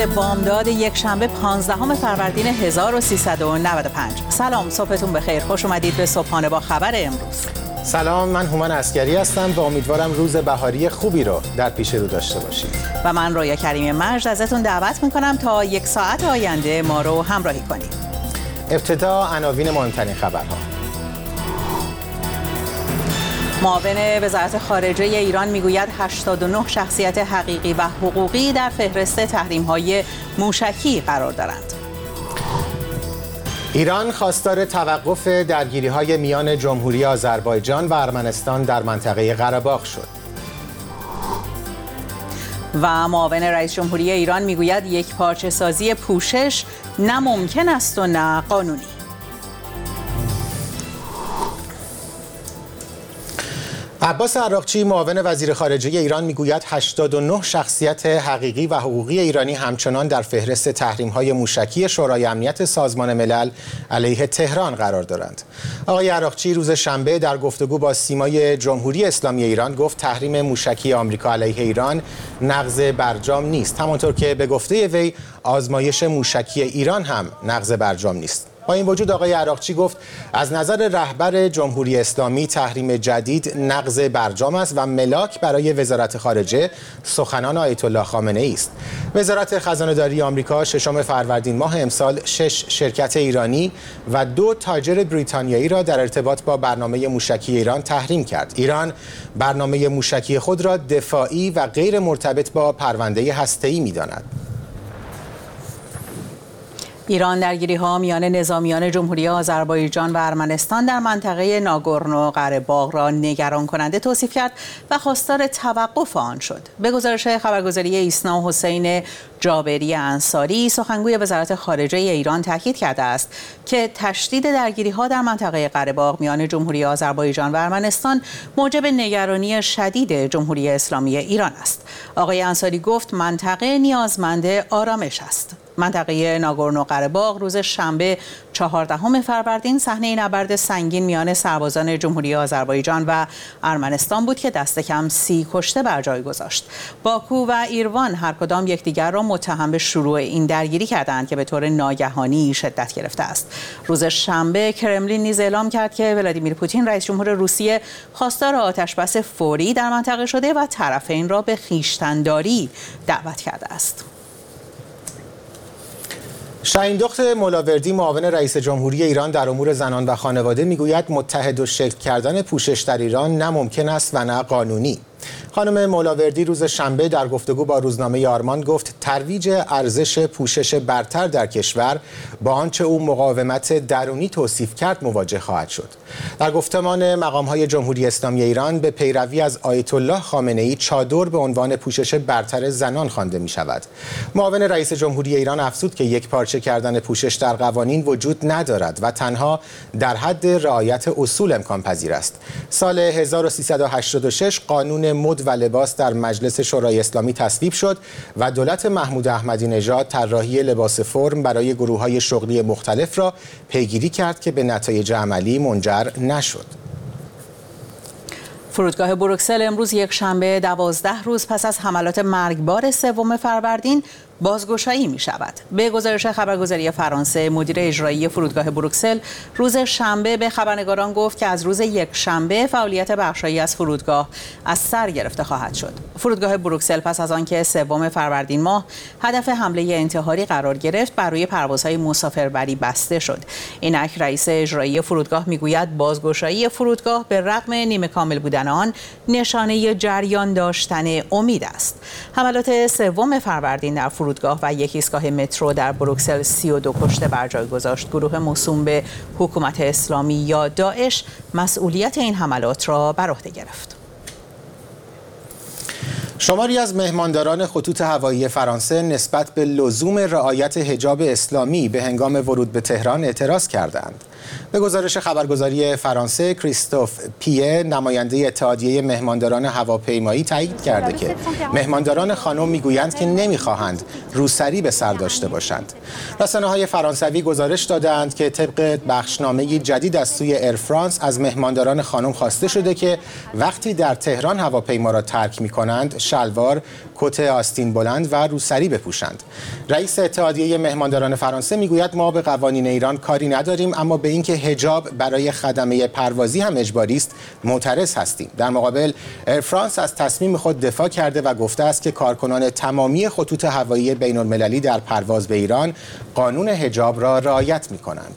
به بامداد یک شنبه 15 فروردین 1395. سلام، صبحتون بخیر. خوش اومدید به صبحانه با خبر امروز. سلام، من هومن عسگری هستم و امیدوارم روز بهاری خوبی رو در پیش رو داشته باشید. و من رویا کریم مجد ازتون دعوت میکنم تا یک ساعت آینده ما رو همراهی کنید. ابتدا عناوین مهمترین خبرها. معاون وزارت خارجه ایران میگوید 89 شخصیت حقیقی و حقوقی در فهرست تحریم‌های موشکی قرار دارند. ایران خواستار توقف درگیری‌های میان جمهوری آذربایجان و ارمنستان در منطقه قره باغ شد. و معاون رئیس جمهوری ایران میگوید یک پارچه سازی پوشش نه ممکن است و نه قانونی. عباس عراقچی معاون وزیر خارجه ایران میگوید 89 شخصیت حقیقی و حقوقی ایرانی همچنان در فهرست تحریم‌های موشکی شورای امنیت سازمان ملل علیه تهران قرار دارند. آقای عراقچی روز شنبه در گفتگو با سیمای جمهوری اسلامی ایران گفت تحریم موشکی آمریکا علیه ایران نقض برجام نیست، همانطور که به گفته وی آزمایش موشکی ایران هم نقض برجام نیست. با این وجود آقای عراقچی گفت از نظر رهبر جمهوری اسلامی تحریم جدید نقض برجام است و ملاک برای وزارت خارجه سخنان آیت الله خامنه ای است. وزارت خزانه‌داری آمریکا 6 فروردین ماه امسال 6 شرکت ایرانی و 2 تاجر بریتانیایی را در ارتباط با برنامه موشکی ایران تحریم کرد. ایران برنامه موشکی خود را دفاعی و غیر مرتبط با پرونده هسته‌ای می‌داند. ایران درگیری‌ها میان نظامیان جمهوری آذربایجان و ارمنستان در منطقه ناگورنو قره باغ را نگران کننده توصیف کرد و خواستار توقف آن شد. به گزارش خبرگزاری ایسنا حسین جابری انصاری، سخنگوی وزارت خارجه ایران تاکید کرده است که تشدید درگیری‌ها در منطقه قره باغ میان جمهوری آذربایجان و ارمنستان موجب نگرانی شدید جمهوری اسلامی ایران است. آقای انصاری گفت منطقه نیازمند آرامش است. منطقه ناگورنو قره باغ روز شنبه 14 فروردین صحنه نبرد سنگین میان سربازان جمهوری آذربایجان و ارمنستان بود که دست کم 30 کشته بر جای گذاشت. باکو و ایروان هر کدام یکدیگر را متهم به شروع این درگیری کردند که به طور ناگهانی شدت گرفته است. روز شنبه کرملین نیز اعلام کرد که ولادیمیر پوتین رئیس جمهور روسیه خواستار آتشبس فوری در منطقه شده و طرفین را به خویشتن‌داری دعوت کرده است. شاهین مولاوردی معاون رئیس جمهوری ایران در امور زنان و خانواده میگوید متحد و شکل کردن پوشش در ایران نه ممکن است و نه قانونی. خانم مولاوردی روز شنبه در گفتگو با روزنامه آرمان گفت ترویج ارزش پوشش برتر در کشور با آنچه او مقاومت درونی توصیف کرد مواجه خواهد شد. در گفتمان مقام‌های جمهوری اسلامی ایران به پیروی از آیت الله خامنه‌ای چادر به عنوان پوشش برتر زنان خوانده می‌شود. معاون رئیس جمهوری ایران افزود که یک پارچه کردن پوشش در قوانین وجود ندارد و تنها در حد رعایت اصول امکان پذیر است. سال 1386 قانون مد و لباس در مجلس شورای اسلامی تصویب شد و دولت محمود احمدی نژاد طراحی لباس فرم برای گروه‌های شغلی مختلف را پیگیری کرد که به نتایج عملی منجر نشد. فرودگاه بروکسل امروز یک شنبه 12 روز پس از حملات مرگبار 3 فروردین بازگشایی می شود. به گزارش خبرگزاری فرانسه، مدیر اجرایی فرودگاه بروکسل روز شنبه به خبرنگاران گفت که از روز یک شنبه فعالیت بخشایی از فرودگاه از سر گرفته خواهد شد. فرودگاه بروکسل پس از آنکه 3 فروردین ماه هدف حمله انتحاری قرار گرفت، بر روی پروازهای مسافربری بسته شد. اینک رئیس اجرایی فرودگاه میگوید بازگشایی فرودگاه به رغم نیمه کامل بودن آن نشانه جریان داشتن امید است. حملات 3 فروردین در فرودگاه و یک ایستگاه مترو در بروکسل 32 کشته بر جای گذاشت. گروه موسوم به حکومت اسلامی یا داعش مسئولیت این حملات را بر عهده گرفت. شماری از مهمانداران خطوط هوایی فرانسه نسبت به لزوم رعایت حجاب اسلامی به هنگام ورود به تهران اعتراض کردند. به گزارش خبرگزاری فرانسه، کریستوف پیه، نماینده اتحادیه مهمانداران هواپیمایی تایید کرده که مهمانداران خانم میگویند که نمیخواهند روسری به سر داشته باشند. رسانه‌های فرانسوی گزارش دادند که طبق بخشنامه جدید از سوی ایر فرانس از مهمانداران خانم خواسته شده که وقتی در تهران هواپیما را ترک می‌کنند شلوار، کت آستین بلند و روسری بپوشند. رئیس اتحادیه مهمانداران فرانسه میگوید ما به قوانین ایران کاری نداریم، اما به اینکه حجاب برای خدمه پروازی هم اجباری است معترض هستیم. در مقابل ایر فرانس از تصمیم خود دفاع کرده و گفته است که کارکنان تمامی خطوط هوایی بین‌المللی در پرواز به ایران قانون حجاب را رعایت می‌کنند.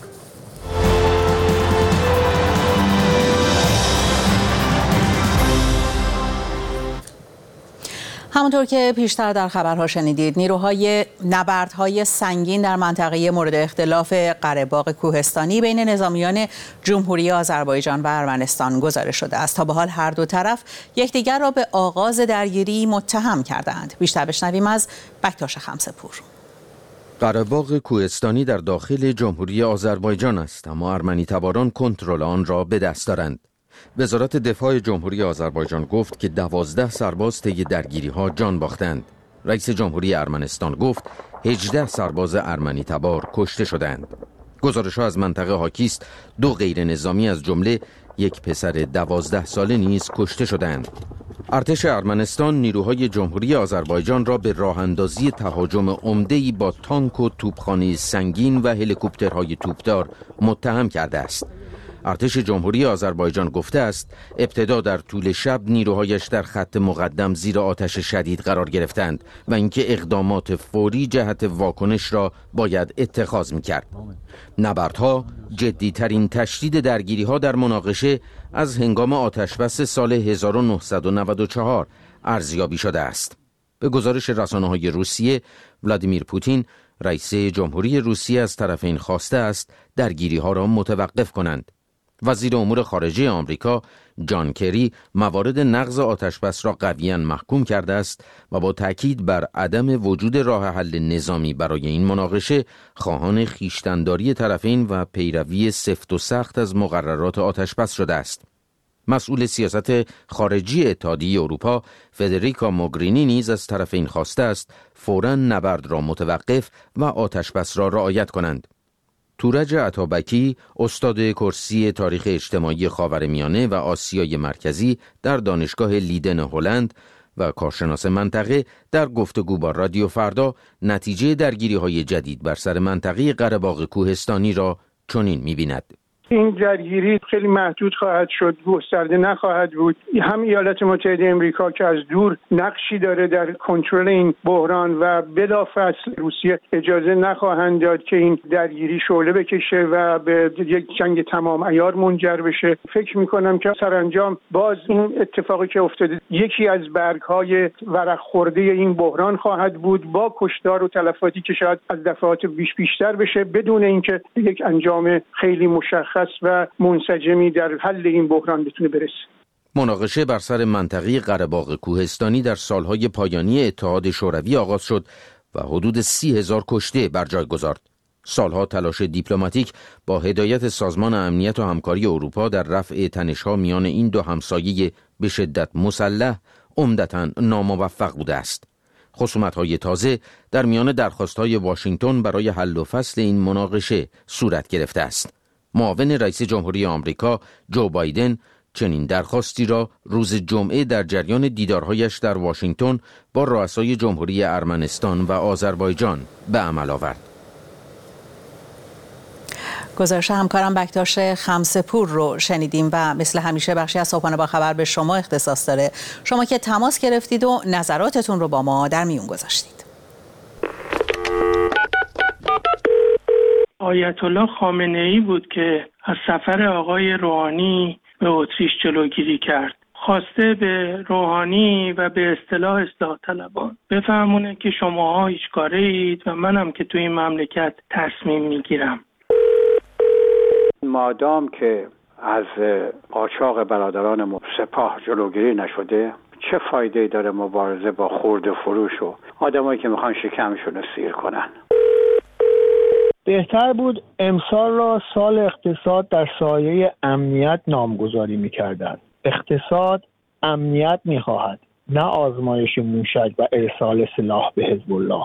همونطور که پیشتر در خبرها شنیدید، نبردهای سنگین در منطقه مورد اختلاف قره باغ کوهستانی بین نظامیان جمهوری آذربایجان و ارمنستان گزارش شده است. تا به حال هر دو طرف یکدیگر را به آغاز درگیری متهم کردند. بیشتر بشنویم از بکتاش خمسه‌پور. قره باغ کوهستانی در داخل جمهوری آذربایجان است، اما ارمنی تباران کنترل آن را به دست دارند. وزارت دفاع جمهوری آذربایجان گفت که 12 سرباز طی درگیری‌ها جان باختند. رئیس جمهوری ارمنستان گفت 18 سرباز ارمنی تبار کشته شدند. گزارش‌ها از منطقه حاکی است 2 غیر نظامی از جمله یک پسر 12 ساله نیز کشته شدند. ارتش ارمنستان نیروهای جمهوری آذربایجان را به راه‌اندازی تهاجم عمده‌ای با تانک و توپخانه سنگین و هلیکوپترهای توپدار متهم کرده است. ارتش جمهوری آذربایجان گفته است ابتدا در طول شب نیروهایش در خط مقدم زیر آتش شدید قرار گرفتند و اینکه اقدامات فوری جهت واکنش را باید اتخاذ می‌کرد. نبردها جدی‌ترین تشدید درگیری‌ها در مناقشه از هنگام آتشبس سال 1994 ارزیابی شده است. به گزارش رسانه‌های روسیه، ولادیمیر پوتین رئیس جمهوری روسیه از طرفین خواسته است درگیری‌ها را متوقف کنند. وزیر امور خارجه آمریکا جان کری موارد نقض آتشبس را قویاً محکوم کرده است و با تاکید بر عدم وجود راه حل نظامی برای این مناقشه خواهان خویشتن‌داری طرفین و پیروی سفت و سخت از مقررات آتشبس شده است. مسئول سیاست خارجی اتحادیه اروپا فدریکا موگرینی نیز از طرفین خواسته است فوراً نبرد را متوقف و آتشبس را رعایت کنند. تورج عطابکی، استاد کرسی تاریخ اجتماعی خاورمیانه و آسیای مرکزی در دانشگاه لیدن هلند و کارشناس منطقه، در گفتگو با رادیو فردا نتیجه درگیری‌های جدید بر سر منطقه قره باغ کوهستانی را چنین می‌بیند: این درگیری خیلی محدود خواهد شد، گسترده نخواهد بود. هم ایالات متحده آمریکا که از دور نقشی داره در کنترل این بحران و بلافاصله روسیه اجازه نخواهند داد که این درگیری شعله بکشه و به یک جنگ تمام عیار منجر بشه. فکر می‌کنم که سرانجام باز این اتفاقی که افتاده یکی از برگ‌های ورق خورده این بحران خواهد بود، با کشتار و تلفاتی که شاید از دفعات بیشتر بشه، بدون اینکه یک انجام خیلی مشخص و منسجمی در حل این بحران بتونه برسه. مناقشه بر سر منطقه قره باغ کوهستانی در سالهای پایانی اتحاد شوروی آغاز شد و حدود 30,000 کشته بر جای گذارد. سالها تلاش دیپلماتیک با هدایت سازمان امنیت و همکاری اروپا در رفع تنش‌ها میان این دو همسایه به شدت مسلح عمدتاً ناموفق بوده است. خصومت‌های تازه در میان درخواست‌های واشنگتن برای حل و فصل این مناقشه صورت گرفته است. معاون رئیس جمهوری آمریکا جو بایدن چنین درخواستی را روز جمعه در جریان دیدارهایش در واشنگتن با رؤسای جمهوری ارمنستان و آذربایجان به عمل آورد. گزارش همکارم بکتاش خمسه‌پور رو شنیدیم و مثل همیشه بخشی از صبحانه با خبر به شما اختصاص داره. شما که تماس گرفتید و نظراتتون رو با ما در میون گذاشتید. آیت الله خامنه‌ای بود که از سفر آقای روحانی به اتریش جلوگیری کرد. خواسته به روحانی و به اصطلاح اصلاح طلبان بفهمونه که شماها هیچ کاره اید و منم که توی این مملکت تصمیم میگیرم. مادام که از قاچاق برادران سپاه جلوگیری نشده، چه فایده‌ای داره مبارزه با خرده فروش و آدمایی که میخوان شکمشون رو سیر کنن؟ بهتر بود امسال را سال اقتصاد در سایه امنیت نامگذاری می‌کردند. اقتصاد امنیت می‌خواهد، نه آزمایش موشک و ارسال سلاح به حزب الله.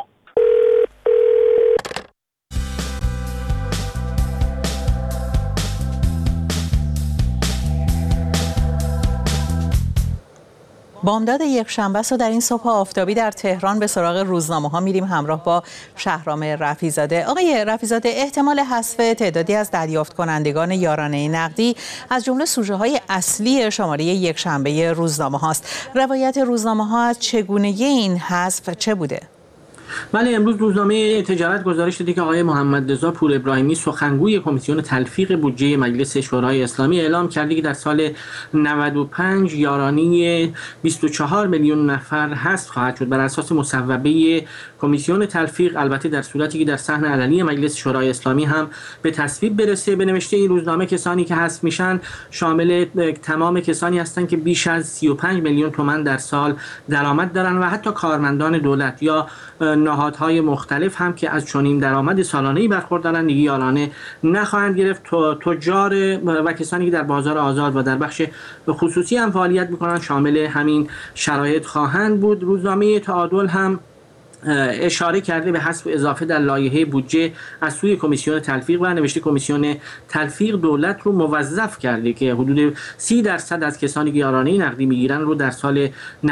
بامداد یک شنبه است و در این صبح آفتابی در تهران به سراغ روزنامه‌ها میریم همراه با شهرام رفیع‌زاده. آقای رفیع‌زاده، احتمال حذف تعدادی از دریافت کنندگان یارانه نقدی از جمله سوژه‌های اصلی شماره یک شنبه روزنامه‌ها است. روایت روزنامه‌ها از چگونگی این حذف چه بوده؟ بله، امروز روزنامه تجارت گزارش داده که آقای محمد رضا پور ابراهیمی سخنگوی کمیسیون تلفیق بودجه مجلس شورای اسلامی اعلام کرده که در سال 95 یارانه 24 میلیون نفر حذف خواهد شد بر اساس مصوبه کمیسیون تلفیق، البته در صورتی که در صحن علنی مجلس شورای اسلامی هم به تصویب برسه. به نوشته این روزنامه کسانی که حذف میشن شامل تمام کسانی هستند که بیش از 35 میلیون تومان در سال درآمد دارن و حتی کارمندان دولت یا نهادهای مختلف هم که از چنین درآمد سالانه‌ای برخوردارن دیگه یارانه نخواهند گرفت. تجار و کسانی که در بازار آزاد و در بخش خصوصی هم فعالیت میکنن شامل همین شرایط خواهند بود. روزنامه تعادل هم اشاره کرده به حذف اضافه در لایحه بودجه از سوی کمیسیون تلفیق و نوشته کمیسیون تلفیق دولت رو موظف کرده که حدود 30% از کسانی که یارانه نقدی میگیرن رو در سال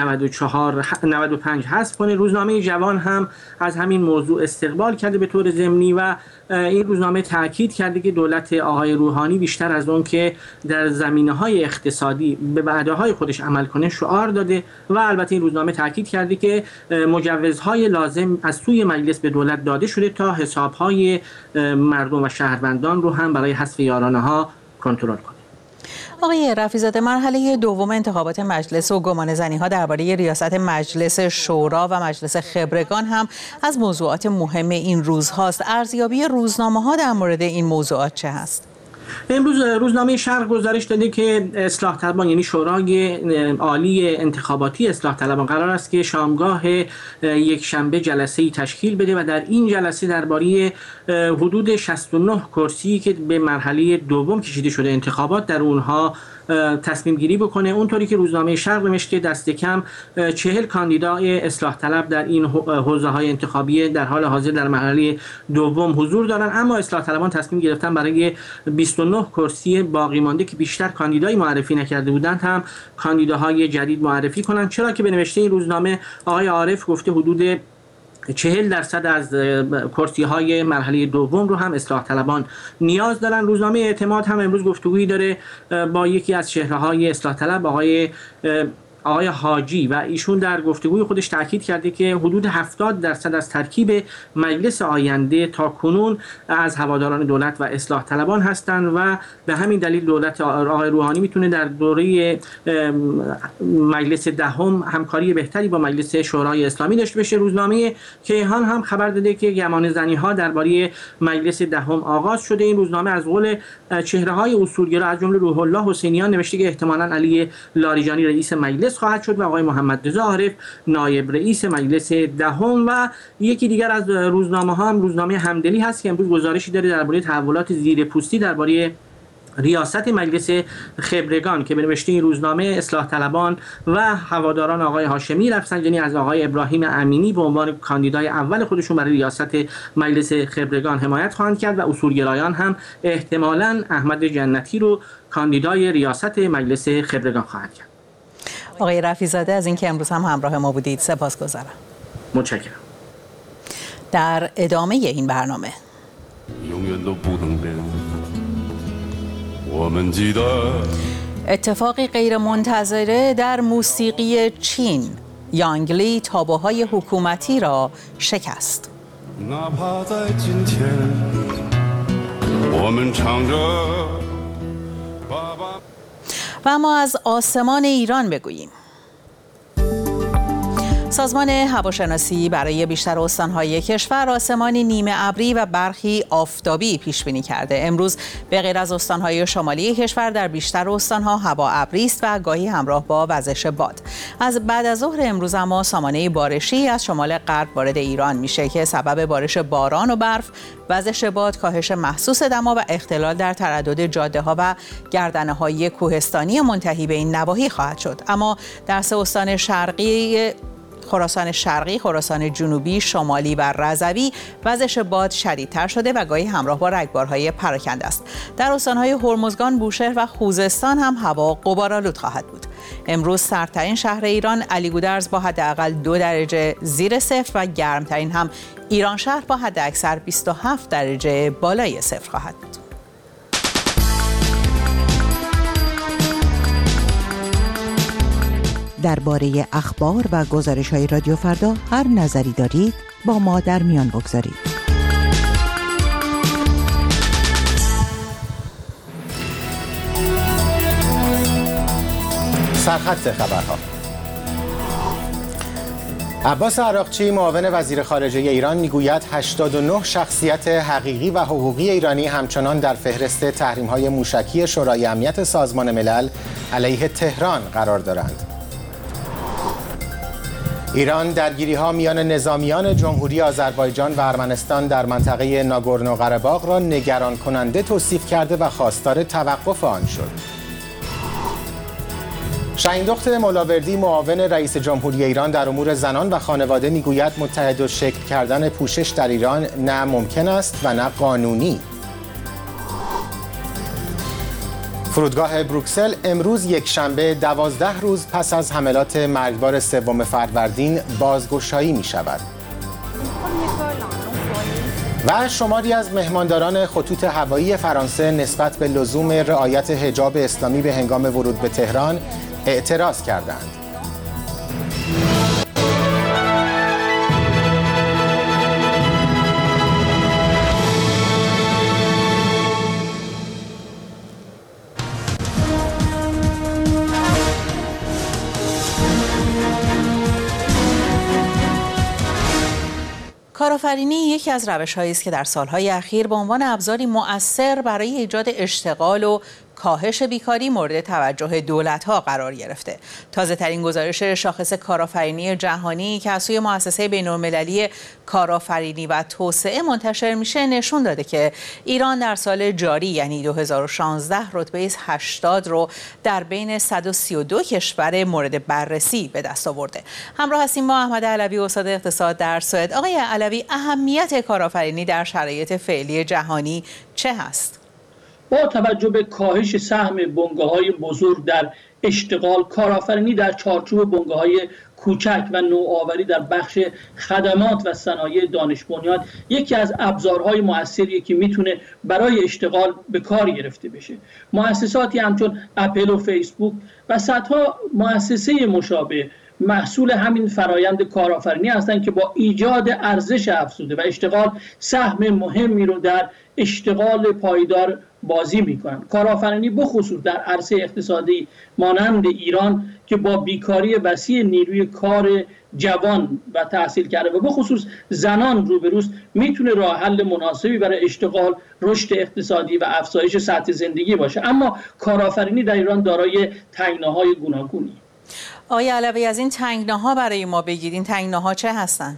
95 حذف کنه. روزنامه جوان هم از همین موضوع استقبال کرده به طور ضمنی و این روزنامه تاکید کرده که دولت آقای روحانی بیشتر از اون که در زمینه‌های اقتصادی به وعده‌های خودش عمل کنه شعار داده و البته این روزنامه تاکید کرده که مجوزهای لازم از سوی مجلس به دولت داده شده تا حساب‌های مردم و شهروندان رو هم برای حذف یارانه‌ها کنترل کنه. آقای رفیع‌زاده، مرحله دوم انتخابات مجلس و گمانه‌زنی‌ها درباره ریاست مجلس شورا و مجلس خبرگان هم از موضوعات مهم این روزهاست. ارزیابی روزنامه‌ها در مورد این موضوعات چه هست؟ امروز روزنامه شرق گزارش داده که اصلاح طلبان یعنی شورای عالی انتخاباتی اصلاح طلبان قرار است که شامگاه یک شنبه جلسه‌ای تشکیل بده و در این جلسه درباره حدود 69 کرسی که به مرحله دوم کشیده شده انتخابات در اونها تصمیم گیری بکنه. اونطوری که روزنامه شرق نوشته دست کم 40 کاندیدای اصلاح طلب در این حوزه‌های انتخابی در حال حاضر در مرحله دوم حضور دارن، اما اصلاح طلبان تصمیم گرفتن برای 29 کرسی باقی مانده که بیشتر کاندیدای معرفی نکرده بودند هم کاندیداهای جدید معرفی کنند، چرا که به نوشته این روزنامه آقای عارف گفته حدود 40% از کرسی‌های مرحله دوم رو هم اصلاح طلبان نیاز دارن. روزنامه اعتماد هم امروز گفتگویی داره با یکی از چهره‌های اصلاح طلب آقای حاجی و ایشون در گفتگوی خودش تاکید کرده که حدود 70% از ترکیب مجلس آینده تا کنون از هواداران دولت و اصلاح طلبان هستند و به همین دلیل دولت آقای روحانی میتونه در دوره مجلس دهم همکاری بهتری با مجلس شورای اسلامی داشته باشه. روزنامه کیهان هم خبر داده که گمانه‌زنی‌ها درباره مجلس دهم آغاز شده. این روزنامه از قول چهره‌های اصولگرا از جمله روح الله حسینیان نوشته که احتمالاً علی لاریجانی رئیس مجلس خواهد شد و آقای محمد رضا عارف نایب رئیس مجلس دهم و یکی دیگر از روزنامه‌ها هم روزنامه همدلی هست که امروز گزارشی داره درباره تحولات زیرپوستی درباره ریاست مجلس خبرگان که به نوشته این روزنامه اصلاح طلبان و هواداران آقای هاشمی رفسنجانی از آقای ابراهیم امینی به عنوان کاندیدای اول خودشون برای ریاست مجلس خبرگان حمایت خواهند کرد و اصولگرایان هم احتمالاً احمد جنتی رو کاندیدای ریاست مجلس خبرگان خواهند کرد. آقای رفیع‌زاده از اینکه امروز هم همراه ما بودید سپاسگزارم. متشکرم. در ادامه این برنامه اتفاقی غیرمنتظره در موسیقی چین، یانگ لی تابوهای حکومتی را شکست. و اما از آسمان ایران بگوییم. سازمان هواشناسی برای بیشتر استان‌های کشور آسمانی نیمه ابری و برخی آفتابی پیش بینی کرده. امروز به غیر از استان‌های شمالی کشور در بیشتر استان‌ها هوا ابری است و گاهی همراه با وزش باد. از بعد از ظهر امروز اما سامانه بارشی از شمال غرب وارد ایران میشه که سبب بارش باران و برف، وزش باد، کاهش محسوس دما و اختلال در تردد جاده‌ها و گردنه‌های کوهستانی منتهی به این نواحی خواهد شد. اما در سه استان شرقی خراسان شرقی، خراسان جنوبی، شمالی و رضوی وزش باد شدیدتر شده و گاهی همراه با رگبارهای پراکنده است. در استان‌های هرمزگان، بوشهر و خوزستان هم هوا غبارآلود خواهد بود. امروز سردترین شهر ایران علیگودرز با حداقل 2 درجه زیر صفر و گرمترین هم ایران شهر با حداکثر 27 درجه بالای صفر خواهد بود. درباره اخبار و گزارش‌های رادیو فردا هر نظری دارید با ما در میان بگذارید. سرخط خبرها. عباس عراقچی معاون وزیر خارجه ایران میگوید 89 شخصیت حقیقی و حقوقی ایرانی همچنان در فهرست تحریم‌های موشکی شورای امنیت سازمان ملل علیه تهران قرار دارند. ایران درگیری‌ها میان نظامیان جمهوری آذربایجان و ارمنستان در منطقه ناگورنو قره‌باغ را نگران کننده توصیف کرده و خواستار توقف آن شد. شهیندخت مولاوردی معاون رئیس جمهوری ایران در امور زنان و خانواده میگوید متحدالشکل کردن پوشش در ایران نه ممکن است و نه قانونی. فرودگاه بروکسل امروز یکشنبه 12 روز پس از حملات مرگبار 3 فروردین بازگشایی می شود. و شماری از مهمانداران خطوط هوایی فرانسه نسبت به لزوم رعایت حجاب اسلامی به هنگام ورود به تهران اعتراض کردند. کارآفرینی یکی از روش‌هایی است که در سال‌های اخیر به عنوان ابزاری مؤثر برای ایجاد اشتغال و کاهش بیکاری مورد توجه دولت‌ها قرار گرفته. تازه‌ترین گزارش شاخص کارآفرینی جهانی که از سوی مؤسسه بین‌المللی کارآفرینی و توسعه منتشر میشه نشون داده که ایران در سال جاری یعنی 2016 رتبه 80 رو در بین 132 کشور مورد بررسی به دست آورده. همراه هستیم با احمد علوی استاد اقتصاد در سوئد. آقای علوی، اهمیت کارآفرینی در شرایط فعلی جهانی چه هست؟ با توجه به کاهش سهم بنگاه‌های بزرگ در اشتغال، کارآفرینی در چارچوب بنگاه‌های کوچک و نوآوری در بخش خدمات و صنایع دانش بنیاد یکی از ابزارهای مؤثریه که میتونه برای اشتغال به کار گرفته بشه. مؤسساتی همچون اپل و فیسبوک و صدها مؤسسه مشابه محصول همین فرایند کارآفرینی هستند که با ایجاد ارزش افزوده و اشتغال سهم مهمی رو در اشتغال پایدار بازی میکنند. کارآفرینی بخصوص در عرصه اقتصادی مانند ایران که با بیکاری وسیع نیروی کار جوان و تحصیل کرده و بخصوص زنان روبروست میتونه راه حل مناسبی برای اشتغال، رشد اقتصادی و افزایش سطح زندگی باشه. اما کارآفرینی در ایران دارای تنگناهای گوناگونی. آقای علوی، از این تنگناها برای ما بگید. این تنگناها چه هستند؟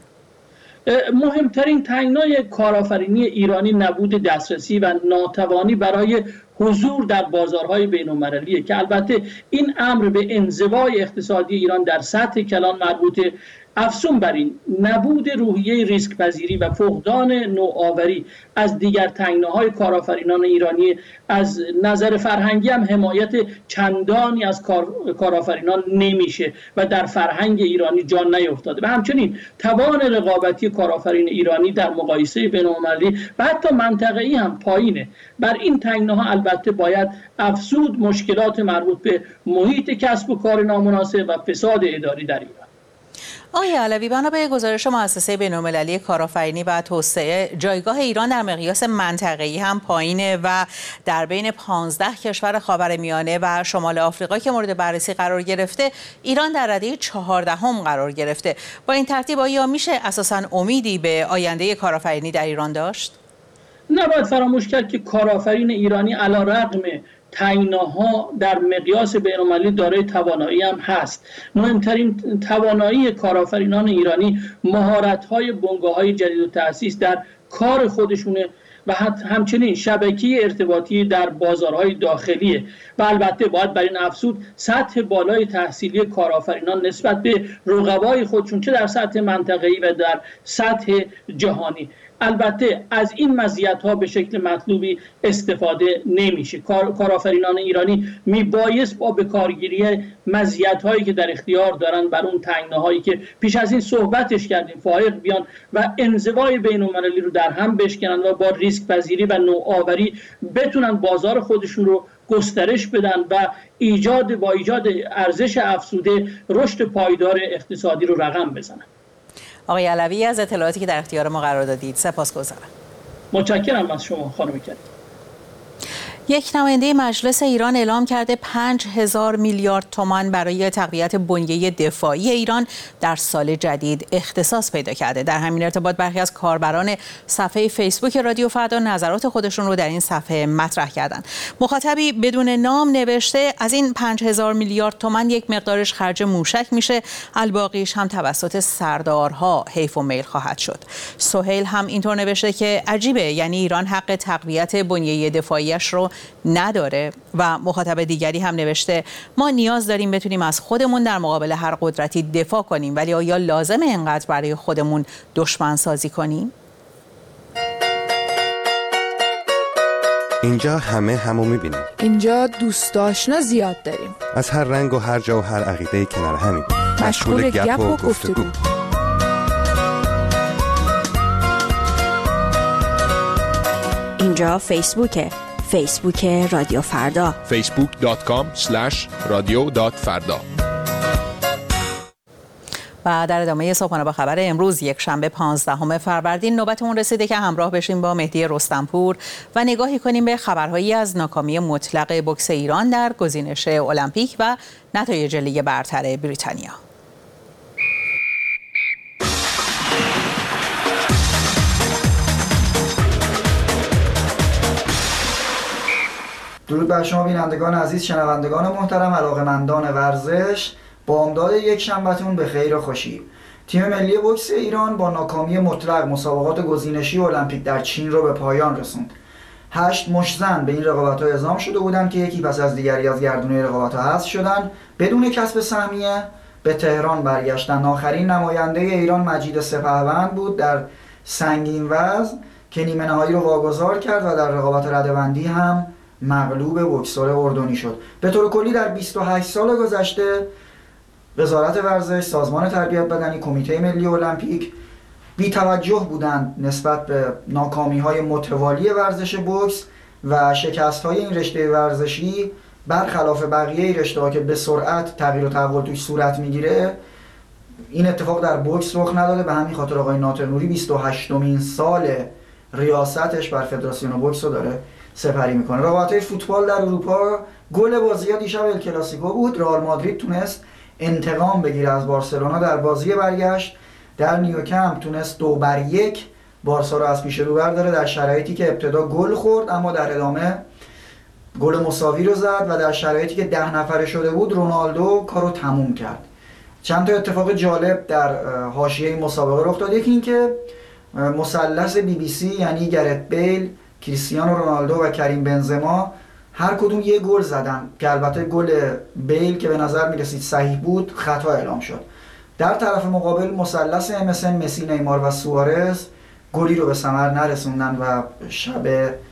مهمترین تنگنای کارآفرینی ایرانی نبود دسترسی و ناتوانی برای حضور در بازارهای بین‌المللیه که البته این امر به انزوای اقتصادی ایران در سطح کلان مربوطه. افزون بر این، نبود روحیه ریسک پذیری و فقدان نوآوری از دیگر تنگناهای کارآفرینان ایرانی. از نظر فرهنگی هم حمایت چندانی از کارآفرینان نمیشه و در فرهنگ ایرانی جان نیفتاده و همچنین توان رقابتی کارآفرین ایرانی در مقایسه بین‌المللی و حتی منطقه‌ای هم پایینه. بر این تنگناها البته باید افزود مشکلات مربوط به محیط کسب و کار نامناسب و فساد اداری در ایران. آقای علوی، بنا به گزارش مؤسسه بین‌المللی کارآفرینی و توسعه، جایگاه ایران در مقیاس منطقه‌ای هم پایینه و در بین 15 کشور خاورمیانه و شمال آفریقا که مورد بررسی قرار گرفته، ایران در رده 14 قرار گرفته. با این ترتیب آیا میشه اساساً امیدی به آینده کارآفرینی در ایران داشت؟ نباید فراموش کرد که کارآفرین ایرانی علی‌رغم تنگناها در مقیاس بین‌المللی دارای توانایی هم هست. مهمترین توانایی کارآفرینان ایرانی مهارت‌های بنگاه‌های جدید و تأسیس در کار خودشونه و همچنین شبکه ارتباطی در بازارهای داخلیه و البته باید بر این افزود سطح بالای تحصیلی کارآفرینان نسبت به رقبای خودشون چه در سطح منطقه‌ای و در سطح جهانی. البته از این مزیت‌ها به شکل مطلوبی استفاده نمیشه. کارآفرینان ایرانی میبایست با بکارگیری مزیت‌هایی که در اختیار دارن بر اون تنگناهایی که پیش از این صحبتش کردیم فائق بیان و انزوای بین‌المللی رو در هم بشکنن و با ریسک پذیری و نوآوری بتونن بازار خودشون رو گسترش بدن و با ایجاد ارزش افزوده رشد پایدار اقتصادی رو رقم بزنن. آقای علوی از اطلاعاتی که در اختیار ما قرار دادید سپاسگزارم. متشکرم از شما خانم کریم. یک نماینده مجلس ایران اعلام کرده 5000 میلیارد تومان برای تقویت بنیه دفاعی ایران در سال جدید اختصاص پیدا کرده. در همین ارتباط برخی از کاربران صفحه فیسبوک رادیو فردا نظرات خودشون رو در این صفحه مطرح کردند. مخاطبی بدون نام نوشته از این 5000 میلیارد تومان یک مقدارش خرج موشک میشه، الباقیش هم توسط سردارها حیف و میل خواهد شد. سهیل هم اینطور نوشته که عجیبه، یعنی ایران حق تقویت بنیه دفاعیش رو نداره. و مخاطب دیگری هم نوشته ما نیاز داریم بتونیم از خودمون در مقابل هر قدرتی دفاع کنیم، ولی آیا لازمه اینقدر برای خودمون دشمن سازی کنیم؟ اینجا همو میبینیم. اینجا دوست آشنا زیاد داریم. از هر رنگ و هر جا و هر عقیده کنار همیم. مشغول گپ و گفتگو. اینجا فیسبوک رادیو فردا. facebook.com/radio.farda. و در ادامه صبحانه با خبر امروز یک شنبه 15 فروردین نوبتمون رسیده که همراه بشیم با مهدی رستمپور و نگاهی کنیم به خبرهایی از ناکامی مطلق بوکس ایران در گزینش المپیک و نتایج لیگ برتر بریتانیا. درود بر شما بینندگان عزیز، شنوندگان محترم، علاقه‌مندان ورزش. بامداد یک شنبهتون به خیر و خوشی. تیم ملی بوکس ایران با ناکامی مطلق مسابقات گزینشی المپیک در چین رو به پایان رسوند. 8 مشت‌زن به این رقابت‌ها اعزام شده بودند که یکی پس از دیگری از گردونه رقابت‌ها حذف شدند. بدون کسب سهمیه به تهران برگشتند. آخرین نماینده ایران مجید سپهبند بود در سنگین وزن که نیمه نهایی رو واگذار کرد و در رقابت رده‌بندی هم مغلوب بوکسور اردنی شد. به طور کلی در 28 سال گذشته وزارت ورزش، سازمان تربیت بدنی، کمیته ملی المپیک بی توجه بودند نسبت به ناکامی‌های متوالی ورزش بوکس و شکست‌های این رشته ورزشی برخلاف بقیه رشته‌ها که به سرعت تغییر و تحول توش صورت میگیره. این اتفاق در بوکس رخ نداده. به همین خاطر آقای ناطق نوری 28مین سال ریاستش بر فدراسیون بوکس رو داره سپری میکنه. رقابت‌های فوتبال در اروپا، گل بازی دیشب ال کلاسیکو بود. رئال مادرید تونست انتقام بگیره از بارسلونا در بازی برگشت. در نیوکمپ تونست 2-1 بارسا رو از پیش رو برداره در شرایطی که ابتدا گل خورد اما در ادامه گل مساوی رو زد و در شرایطی که 10 نفره شده بود رونالدو کارو تموم کرد. چند تا اتفاق جالب در حاشیه مسابقه رخ داد. یکی این که مثلث BBC یعنی گرت بیل، کریستیانو رونالدو و کریم بنزما هر کدوم یه گل زدن که البته گل بیل که به نظر میرسید صحیح بود خطا اعلام شد. در طرف مقابل مثلث MSN مسی، نیمار و سوارز گلی رو به ثمر نرسوندن و شب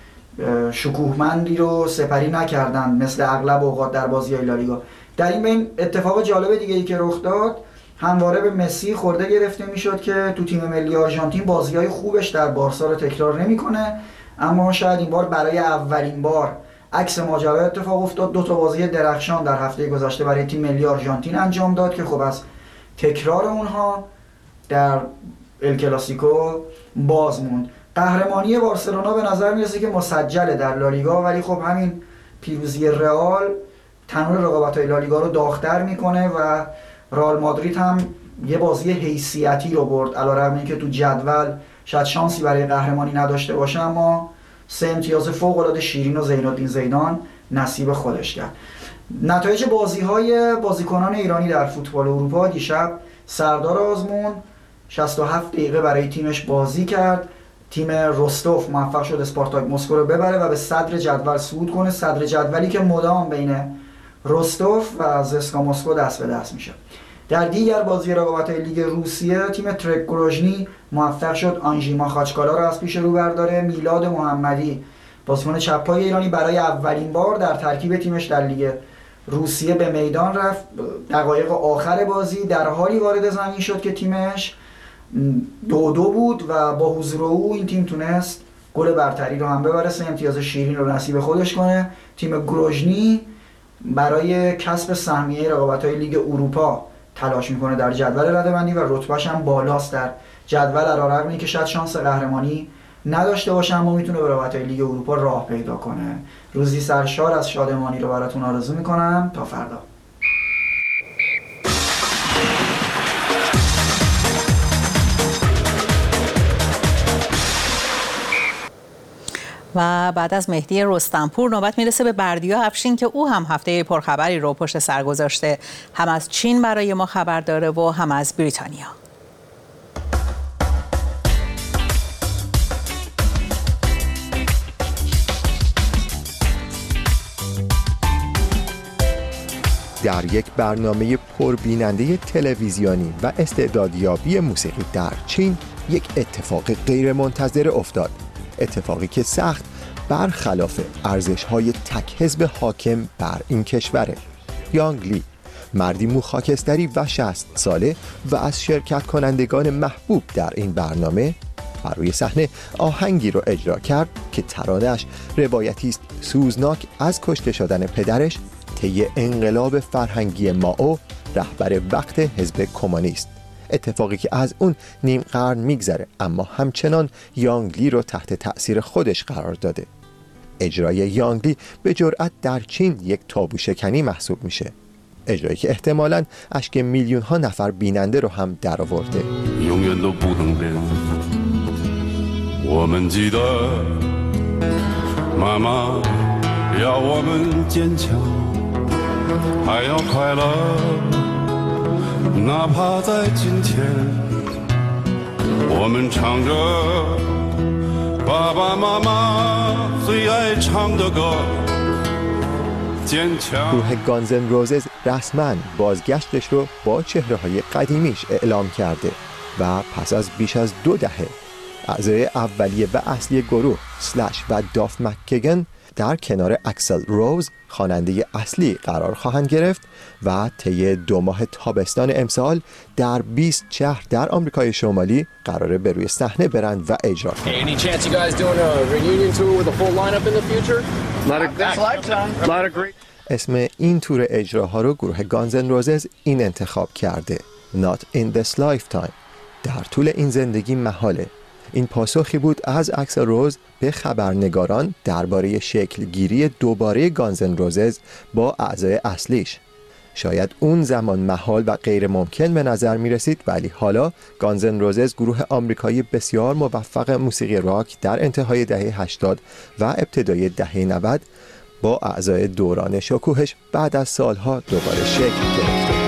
شکوهمندی رو سپری نکردن مثل اغلب اوقات در بازی‌های لالیگا. در این بین اتفاق جالب دیگه ای که رخ داد، همواره به مسی خورده گرفته میشد که تو تیم ملی آرژانتین بازی‌های خوبش در بارسا رو تکرار نمی‌کنه، اما شاید این بار برای اولین بار عکس ماجرا اتفاق افتاد. 2 تا بازی درخشان در هفته گذشته برای تیم ملی آرژانتین انجام داد که خب از تکرار اونها در ال کلاسیکو باز موند. قهرمانی بارسلونا به نظر میرسه که مسجله در لالیگا، ولی خب همین پیروزی رئال تنور رقابت‌های لالیگا رو داغ‌تر میکنه و رئال مادرید هم یه بازی حیثیتی رو برد علیرغم اینکه تو جدول شاید شانسی برای قهرمانی نداشته باشه، اما 3 امتیاز فوق‌العاده شیرین و زین‌الدین زیدان نصیب خودش کرد. نتایج بازی‌های بازیکنان ایرانی در فوتبال اروپا: دیشب سردار آزمون 67 دقیقه برای تیمش بازی کرد. تیم روستوف موفق شد اسپارتاک مسکو رو ببره و به صدر جدول صعود کنه. صدر جدولی که مدام بین روستوف و زسکا مسکو دست به دست میشه. در دیگر بازی رقابت‌های لیگ روسیه تیم ترک گروژنی موفق شد آنژیما خاچکالا را از پیش رو برداره. میلاد محمدی بازیکن چپ پای ایرانی برای اولین بار در ترکیب تیمش در لیگ روسیه به میدان رفت. دقایق آخر بازی در حالی وارد زمین شد که تیمش 2-2 بود و با حضور او این تیم تونست گل برتری رو هم ببره، 3 امتیاز شیرین رو نصیب خودش کنه. تیم گروژنی برای کسب سهمیه رقابت‌های لیگ اروپا تلاش میکنه در جدول رده‌بندی و رتبه‌اش هم بالاست در جدول، علیرغم اینکه شاید شانس قهرمانی نداشته باشه اما میتونه به رقابت‌های لیگ اروپا راه پیدا کنه. روزی سرشار از شادمانی رو براتون آرزو میکنم. تا فردا. و بعد از مهدی رستمپور نوبت میرسه به بردیا افشین که او هم هفته پرخبری رو پشت سر گذاشته. هم از چین برای ما خبر داره و هم از بریتانیا. در یک برنامه پربیننده تلویزیونی و استعدادیابی موسیقی در چین یک اتفاق غیرمنتظره افتاد. اتفاقی که سخت برخلاف ارزش‌های تک حزب حاکم بر این کشوره. یانگ لی، مردی موخاکستری و 60 ساله و از شرکت کنندگان محبوب در این برنامه، بر روی صحنه آهنگی رو اجرا کرد که ترانه‌اش روایتی است سوزناک از کشته شدن پدرش طی انقلاب فرهنگی مائو، رهبر وقت حزب کمونیست. اتفاقی که از اون نیم قرن میگذره اما همچنان یانگ لی رو تحت تأثیر خودش قرار داده. اجرای یانگ لی به جرأت در چین یک تابو شکنی محسوب میشه. اجرایی که احتمالاً اشک میلیون ها نفر بیننده رو هم در آورده. گروه گانزن روزز رسما بازگشتش رو با چهره‌های قدیمیش اعلام کرده و پس از بیش از 2 دهه اعضای اولیه و اصلی گروه سلش و داف مکگن در کنار اکسل روز خواننده اصلی قرار خواهند گرفت و طی 2 ماه تابستان امسال در 20 شهر در آمریکای شمالی قراره به روی صحنه برند و اجرا کنند. اسم این تور اجراها رو گروه گانزن روزز این انتخاب کرده: Not in this lifetime. در طول این زندگی محاله. این پاسخی بود از اکسل روز به خبرنگاران درباره شکلگیری دوباره گانزن روزز با اعضای اصلیش. شاید اون زمان محال و غیر ممکن به نظر می رسید، ولی حالا گانزن روزز گروه آمریکایی بسیار موفق موسیقی راک در انتهای دهه 80 و ابتدای دهه 90 با اعضای دوران شکوهش بعد از سالها دوباره شکل گرفته.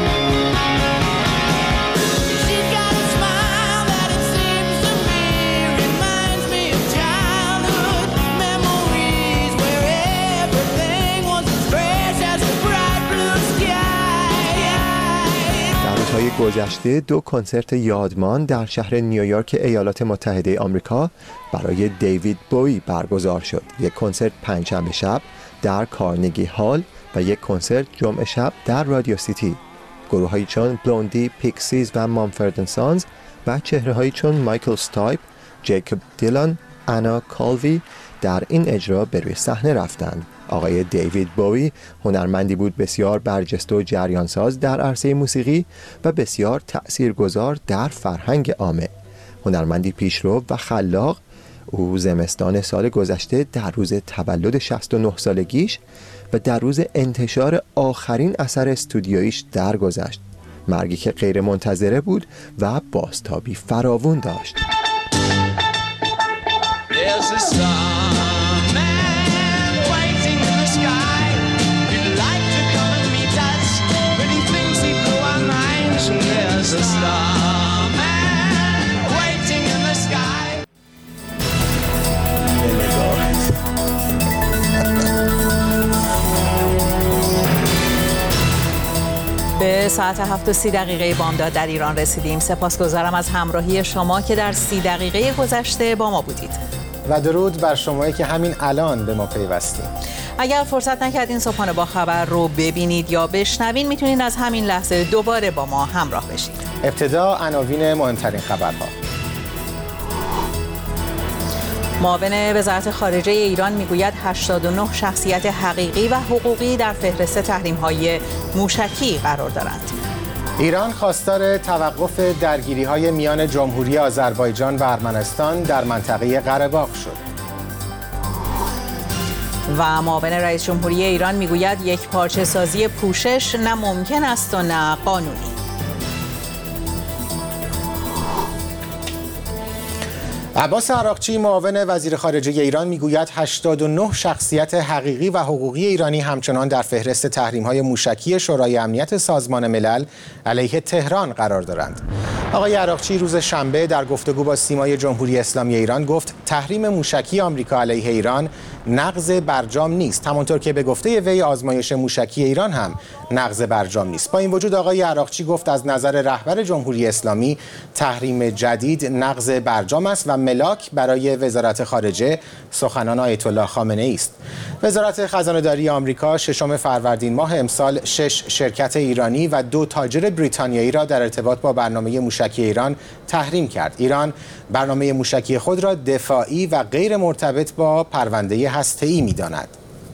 گذشته 2 کنسرت یادمان در شهر نیویورک ایالات متحده آمریکا برای دیوید بویی برگزار شد. یک کنسرت پنجشنبه شب در کارنگی هال و یک کنسرت جمعه شب در رادیو سیتی. گروه‌هایی چون بلوندی، پیکسیز و مامفورد & سانز و چهره‌هایی چون مایکل ستایپ، جیکوب دیلان، انا کالوی در این اجرا به روی صحنه رفتند. آقای دیوید بویی هنرمندی بود بسیار برجسته و جریانساز در عرصه موسیقی و بسیار تأثیرگذار در فرهنگ عامه. هنرمندی پیشرو و خلاق، او زمستان سال گذشته در روز تولد 69 سالگیش و در روز انتشار آخرین اثر استودیویش درگذشت. مرگی که غیر منتظره بود و بازتابی فراوون داشت. به ساعت 7:30 بامداد در ایران رسیدیم. سپاسگزارم از همراهی شما که در 30 دقیقه گذشته با ما بودید. و درود بر شمایی که همین الان به ما پیوستید. اگر فرصت نکردین صبحانه با خبر رو ببینید یا بشنوین، میتونید از همین لحظه دوباره با ما همراه بشید. ابتدا عناوین مهمترین خبرها. معاون وزارت خارجه ایران میگوید 89 شخصیت حقیقی و حقوقی در فهرست تحریم‌های موشکی قرار دارند. ایران خواستار توقف درگیری‌های میان جمهوری آذربایجان و ارمنستان در منطقه قره باغ شد. و معاون رئیس جمهوری ایران میگوید یک پارچه سازی پوشش نه ممکن است و نه قانونی. عباس عراقچی معاون وزیر خارجه ایران میگوید 89 شخصیت حقیقی و حقوقی ایرانی همچنان در فهرست تحریم‌های موشکی شورای امنیت سازمان ملل علیه تهران قرار دارند. آقای عراقچی روز شنبه در گفتگو با سیمای جمهوری اسلامی ایران گفت تحریم موشکی آمریکا علیه ایران نقض برجام نیست، همانطور که به گفته وی آزمایش موشکی ایران هم نقض برجام نیست. با این وجود آقای عراقچی گفت از نظر رهبر جمهوری اسلامی تحریم جدید نقض برجام است و ملاک برای وزارت خارجه سخنان آیت الله خامنه ای است. وزارت خزانه‌داری آمریکا 6 فروردین ماه امسال 6 شرکت ایرانی و 2 تاجر بریتانیایی را در ارتباط با برنامه موشکی ایران تحریم کرد. ایران برنامه موشکی خود را دفاعی و غیر مرتبط با پرونده هسته‌ای می‌داند.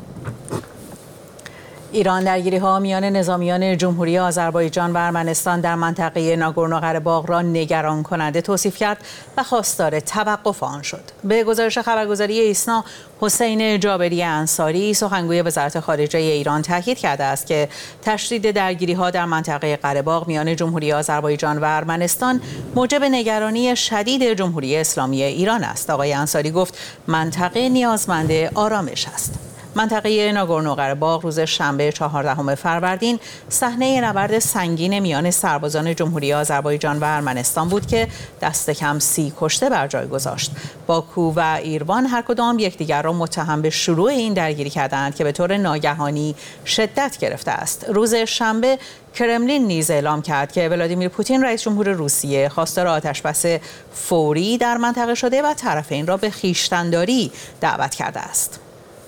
ایران درگیری‌ها میان نظامیان جمهوری آذربایجان و ارمنستان در منطقه ناگورنو قره‌باغ را نگران کننده توصیف کرد و خواستار توقف آن شد. به گزارش خبرگزاری ایسنا، حسین جابری انصاری سخنگوی وزارت خارجه ایران تاکید کرده است که تشدید درگیری‌ها در منطقه قره‌باغ میان جمهوری آذربایجان و ارمنستان موجب نگرانی شدید جمهوری اسلامی ایران است. آقای انصاری گفت منطقه نیازمند آرامش است. منطقه ناگورنو قره‌باغ روز شنبه 14 فروردین صحنه نبرد سنگین میان سربازان جمهوری آذربایجان و ارمنستان بود که دست کم 30 کشته بر جای گذاشت. باکو و ایروان هر کدام یکدیگر را متهم به شروع این درگیری کردند که به طور ناگهانی شدت گرفته است. روز شنبه کرملین نیز اعلام کرد که ولادیمیر پوتین رئیس جمهور روسیه خواستار آتشبس فوری در منطقه شده و طرفین را به خویشتن‌داری دعوت کرده است.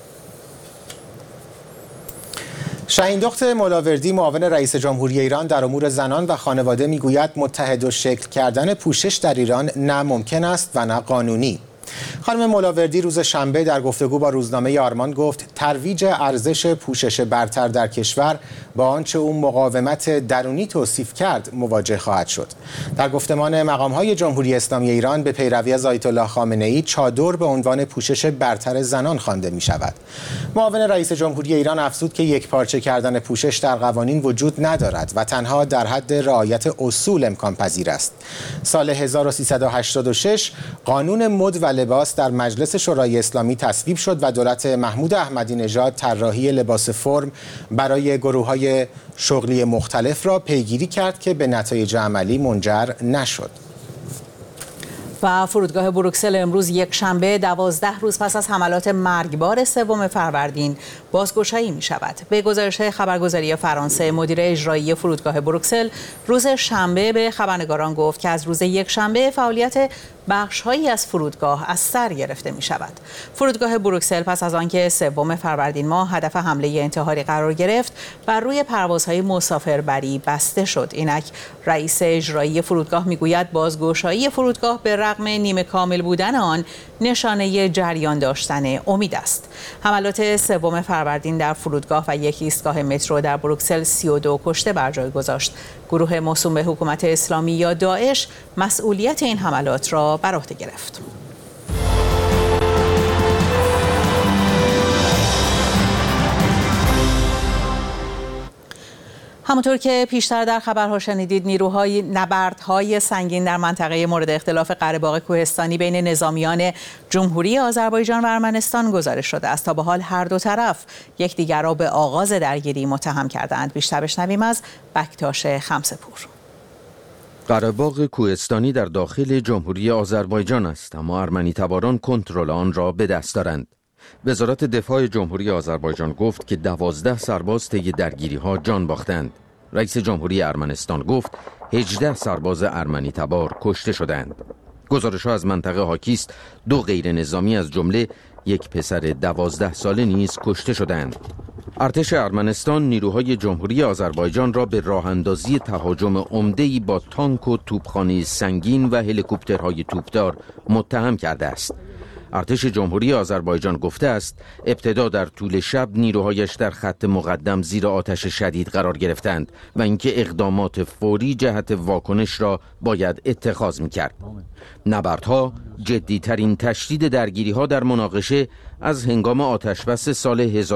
شاهین-دخت ملاوردی معاون رئیس جمهوری ایران در امور زنان و خانواده میگوید متحد الشکل کردن پوشش در ایران نه ممکن است و نه قانونی. خانم ملاوردی روز شنبه در گفتگو با روزنامه آرمان گفت ترویج ارزش پوشش برتر در کشور با آنچه او مقاومت درونی توصیف کرد مواجه خواهد شد. در گفتمان مقام‌های جمهوری اسلامی ایران به پیروی از آیت الله خامنه‌ای چادر به عنوان پوشش برتر زنان خوانده می‌شود. معاون رئیس جمهوری ایران افزود که یکپارچه کردن پوشش در قوانین وجود ندارد و تنها در حد رعایت اصول امکان پذیر است. سال 1386 قانون مد و لباس در مجلس شورای اسلامی تصویب شد و دولت محمود احمدی نژاد طراحی لباس فرم برای گروه‌های شغلی مختلف را پیگیری کرد که به نتایج عملی منجر نشد. و فرودگاه بروکسل امروز یک شنبه 12 روز پس از حملات مرگبار 3 فروردین بازگشایی می شود. به گزارش خبرگزاری فرانسه، مدیر اجرایی فرودگاه بروکسل روز شنبه به خبرنگاران گفت که از روز یک شنبه فعالیت بخش‌هایی از فرودگاه از سر گرفته می شود. فرودگاه بروکسل پس از آنکه 3 فروردین ماه هدف حمله انتحاری قرار گرفت بر روی پروازهای مسافربری بسته شد. اینک رئیس اجرایی فرودگاه میگوید بازگشایی فرودگاه به رغم نیمه کامل بودن آن نشانه جریان داشتن امید است. حملات 3 فروردین در فرودگاه و یک ایستگاه مترو در بروکسل 32 کشته بر جای گذاشت. گروه موسوم به حکومت اسلامی یا داعش مسئولیت این حملات را بر عهده گرفت. همونطور که پیشتر در خبرها شنیدید، نیروهای نبردهای سنگین در منطقه مورد اختلاف قره‌باغ کوهستانی بین نظامیان جمهوری آذربایجان و ارمنستان گزارش شده است. تا به حال هر دو طرف یکدیگر را به آغاز درگیری متهم کردند. بیشتر بشنویم از بکتاش خمسه‌پور. قره‌باغ کوهستانی در داخل جمهوری آذربایجان است، اما ارمنی تباران کنترل آن را به دست دارند. وزارت دفاع جمهوری آذربایجان گفت که 12 سرباز طی درگیری‌ها جان باختند. رئیس جمهوری ارمنستان گفت 18 سرباز ارمنی تبار کشته شدند. گزارش‌ها از منطقه حاکی است 2 غیر نظامی از جمله یک پسر 12 ساله نیز کشته شدند. ارتش ارمنستان نیروهای جمهوری آذربایجان را به راه اندازی تهاجم عمده‌ای با تانک و توپخانه سنگین و هلیکوپترهای توپدار متهم کرده است. ارتش جمهوری آذربایجان گفته است ابتدا در طول شب نیروهایش در خط مقدم زیر آتش شدید قرار گرفتند و اینکه اقدامات فوری جهت واکنش را باید اتخاذ می‌کرد. نبردها جدی‌ترین تشدید درگیری‌ها در مناقشه از هنگام آتشبس سال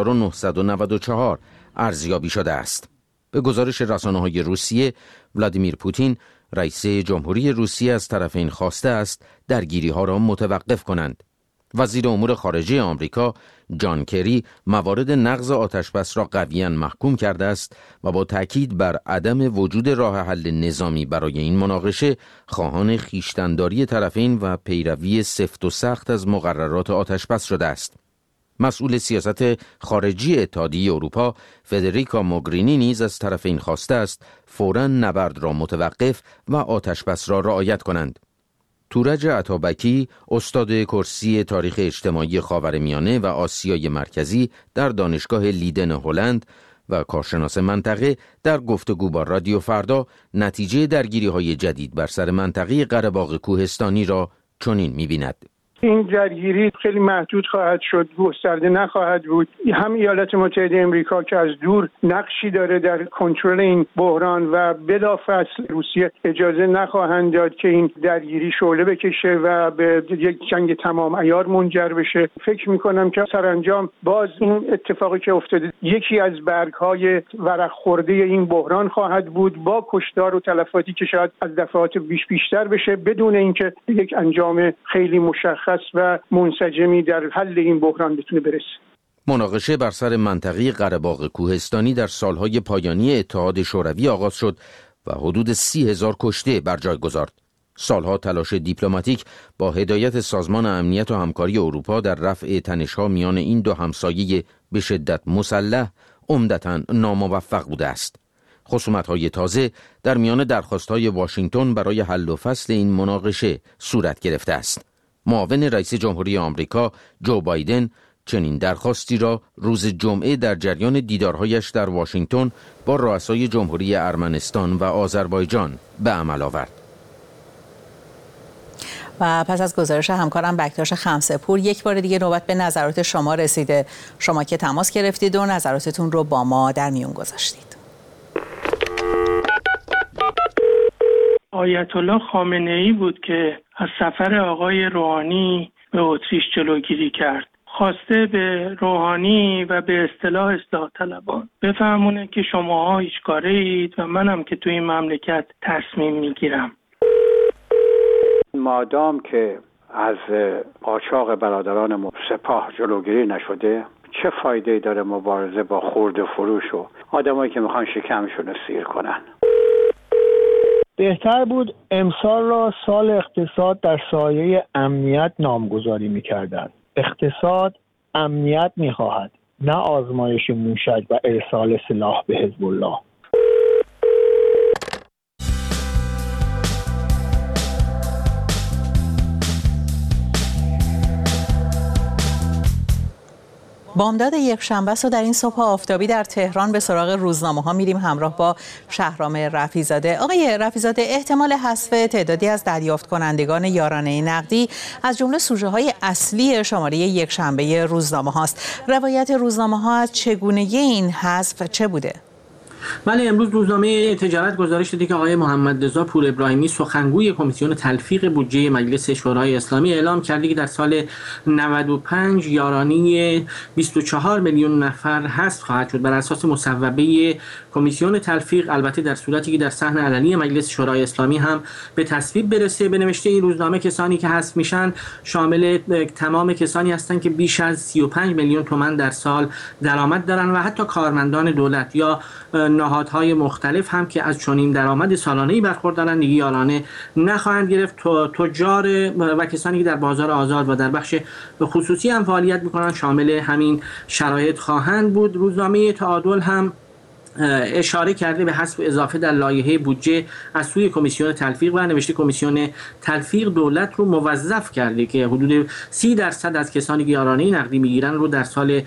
1994 ارزیابی شده است. به گزارش رسانه‌های روسیه، ولادیمیر پوتین رئیس جمهوری روسیه از طرفین خواسته است درگیری‌ها را متوقف کنند. وزیر امور خارجه آمریکا جان کری موارد نقض آتشبس را قویاً محکوم کرده است و با تاکید بر عدم وجود راه حل نظامی برای این مناقشه خواهان خویشتن‌داری طرفین و پیروی سفت و سخت از مقررات آتشبس شده است. مسئول سیاست خارجی اتحادیه اروپا فدریکا موگرینی نیز از طرفین خواسته است فوراً نبرد را متوقف و آتشبس را رعایت کنند. تورج عطابکی استاد کرسی تاریخ اجتماعی خاورمیانه و آسیای مرکزی در دانشگاه لیدن هلند و کارشناس منطقه در گفتگو با رادیو فردا نتیجه درگیری‌های جدید بر سر منطقه قره باغ کوهستانی را چنین می‌بیند. این درگیری خیلی محدود خواهد شد، گسترده نخواهد بود. هم ایالات متحده آمریکا که از دور نقشی داره در کنترل این بحران و بلافاصله روسیه اجازه نخواهند داد که این درگیری شعله بکشه و به یک جنگ تمام عیار منجر بشه. فکر می‌کنم که سرانجام باز این اتفاقی که افتاده یکی از برگ‌های ورق خورده این بحران خواهد بود، با کشتار و تلفاتی که شاید از دفعات بیشتر بشه بدون اینکه یک انجام خیلی مشخص و منسجمی در حل این بحران بتونه برسه. مناقشه بر سر منطقه قره باغ کوهستانی در سالهای پایانی اتحاد شوروی آغاز شد و حدود 30,000 کشته بر جای گذارد. سالها تلاش دیپلماتیک با هدایت سازمان امنیت و همکاری اروپا در رفع تنش‌ها میان این دو همسایه به شدت مسلح عمدتاً ناموفق بوده است. خصومت‌های تازه در میان درخواست‌های واشنگتن برای حل و فصل این مناقشه صورت گرفته است. معاون رئیس جمهوری آمریکا جو بایدن چنین درخواستی را روز جمعه در جریان دیدارهایش در واشنگتن با رؤسای جمهوری ارمنستان و آذربایجان به عمل آورد. و پس از گزارش همکارم بکتاش خمسه‌پور یک بار دیگه نوبت به نظرات شما رسیده. شما که تماس گرفتید و نظراتتون رو با ما در میون گذاشتید. آیت الله خامنه‌ای بود که از سفر آقای روحانی به اتریش جلوگیری کرد. خواسته به روحانی و به اصطلاح اصلاح طلبان بفهمونه که شماها هیچ کاره اید و منم که تو این مملکت تصمیم میگیرم. مادام که از قاچاق برادران سپاه جلوگیری نشده، چه فایده‌ای داره مبارزه با خرده فروش و آدمایی که میخوان شکمشون رو سیر کنن؟ بهتر بود امسال را سال اقتصاد در سایه امنیت نامگذاری می‌کردند. اقتصاد امنیت می‌خواهد، نه آزمایش موشک و ارسال سلاح به حزب الله. بامداد یکشنبه است و در این صبح آفتابی در تهران به سراغ روزنامه‌ها میریم همراه با شهرام رفیع‌زاده. آقای رفیع‌زاده، احتمال حذف تعدادی از دریافت کنندگان یارانه نقدی از جمله سوژه‌های اصلی شماره یکشنبه روزنامه‌ها است. روایت روزنامه‌ها از چگونگی این حذف چه بوده؟ بله، امروز روزنامه تجارت گزارش داده که آقای محمد رضا پور ابراهیمی سخنگوی کمیسیون تلفیق بودجه مجلس شورای اسلامی اعلام کرده که در سال 95 یارانه 24 میلیون نفر حذف خواهد شد بر اساس مصوبه کمیسیون تلفیق، البته در صورتی که در صحن علنی مجلس شورای اسلامی هم به تصویب برسه. به نوشته این روزنامه کسانی که حذف میشن شامل تمام کسانی هستند که بیش از 35 میلیون تومان در سال درآمد دارن و حتی کارمندان دولت یا نهادهای مختلف هم که از چنین درآمد سالانه‌ای برخوردارن دیگه یارانه نخواهند گرفت. تجار و کسانی که در بازار آزاد و در بخش خصوصی هم فعالیت میکنن شامل همین شرایط خواهند بود. روزنامه تعادل هم اشاره کرده به حذف اضافه در لایحه بودجه از سوی کمیسیون تلفیق و نوشته کمیسیون تلفیق دولت رو موظف کرده که حدود 30% از کسانی که یارانه نقدی میگیرن رو در سال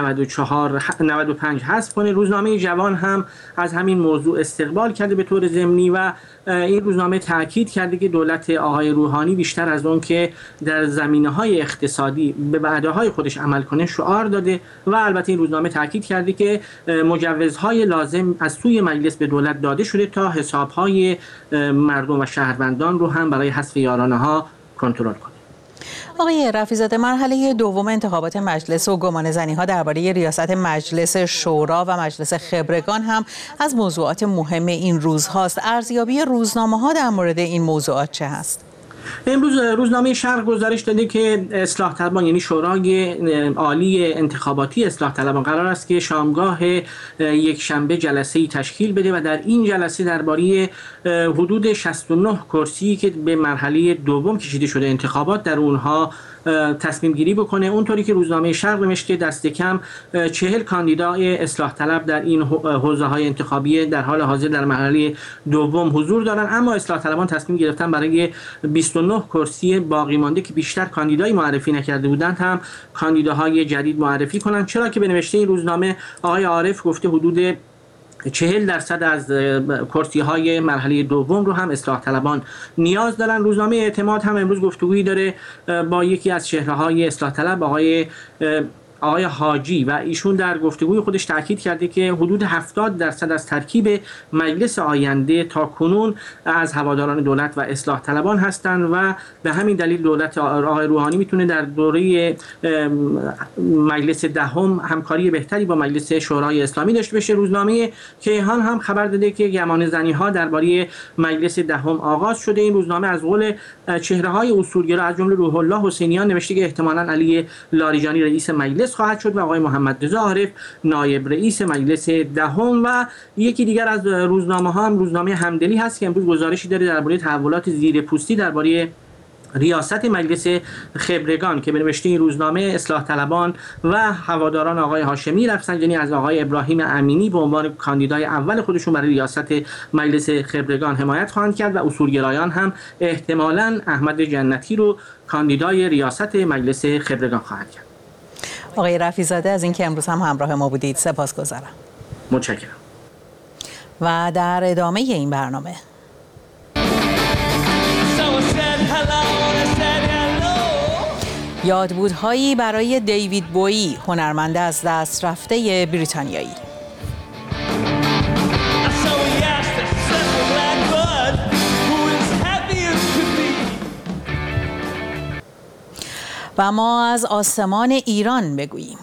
95 حذف کنه. روزنامه جوان هم از همین موضوع استقبال کرده به طور ضمنی و این روزنامه تاکید کرده که دولت آقای روحانی بیشتر از اون که در زمینه‌های اقتصادی به وعده‌های خودش عمل کنه شعار داده و البته این روزنامه تاکید کرده که مجوزهای لازم از سوی مجلس به دولت داده شده تا حساب‌های مردم و شهروندان رو هم برای حذف یارانه‌ها کنترل کنه. آقای رفیع‌زاده، مرحله دوم انتخابات مجلس و گمانه‌زنی‌ها درباره ریاست مجلس شورا و مجلس خبرگان هم از موضوعات مهم این روزهاست. ارزیابی روزنامه‌ها در مورد این موضوعات چه هست؟ امروز روزنامه شرق گزارش داده که اصلاح طلبان یعنی شورای عالی انتخاباتی اصلاح طلبان قرار است که شامگاه یک شنبه جلسه‌ای تشکیل بده و در این جلسه درباره حدود 69 کرسی که به مرحله دوم کشیده شده انتخابات در اونها تصمیم گیری بکنه. اونطوری که روزنامه شرق نوشته دست کم 40 کاندیدای اصلاح طلب در این حوزه‌های انتخابی در حال حاضر در مرحله دوم حضور دارن، اما اصلاح طلبان تصمیم گرفتن برای 29 کرسی باقی مانده که بیشتر کاندیدای معرفی نکرده بودند هم کاندیداهای جدید معرفی کنند، چرا که به نوشته این روزنامه آقای عارف گفته حدود 40% از کرسی‌های مرحله دوم رو هم اصلاح طلبان نیاز دارن. روزنامه اعتماد هم امروز گفتگویی داره با یکی از چهره‌های اصلاح طلب آقای حاجی و ایشون در گفتگوی خودش تاکید کرده که حدود 70% از ترکیب مجلس آینده تا کنون از هواداران دولت و اصلاح طلبان هستند و به همین دلیل دولت آقای روحانی میتونه در دوره مجلس دهم همکاری بهتری با مجلس شورای اسلامی داشته باشه. روزنامه کیهان هم خبر داده که گمانه‌زنی‌ها درباره مجلس دهم آغاز شده. این روزنامه از قول چهره‌های اصولگرا از جمله روح الله حسینیان نوشته که احتمالاً علی لاریجانی رئیس مجلس خواهد شد و آقای محمد رضا عارف نایب رئیس مجلس دهم و یکی دیگر از روزنامه‌ها هم روزنامه همدلی هست که امروز گزارشی داره درباره تحولات زیرپوستی درباره ریاست مجلس خبرگان که به نوشته این روزنامه اصلاح طلبان و هواداران آقای هاشمی رفسنجانی از آقای ابراهیم امینی به عنوان کاندیدای اول خودشون برای ریاست مجلس خبرگان حمایت خواهند کرد و اصولگرایان هم احتمالاً احمد جنتی رو کاندیدای ریاست مجلس خبرگان خواهند کرد. آقای رفیع‌زاده از اینکه امروز هم همراه ما بودید سپاسگزارم. متشکرم. و در ادامه این برنامه یادبودهایی برای دیوید بویی، هنرمند از دست رفته بریتانیایی. و ما از آسمان ایران بگوییم.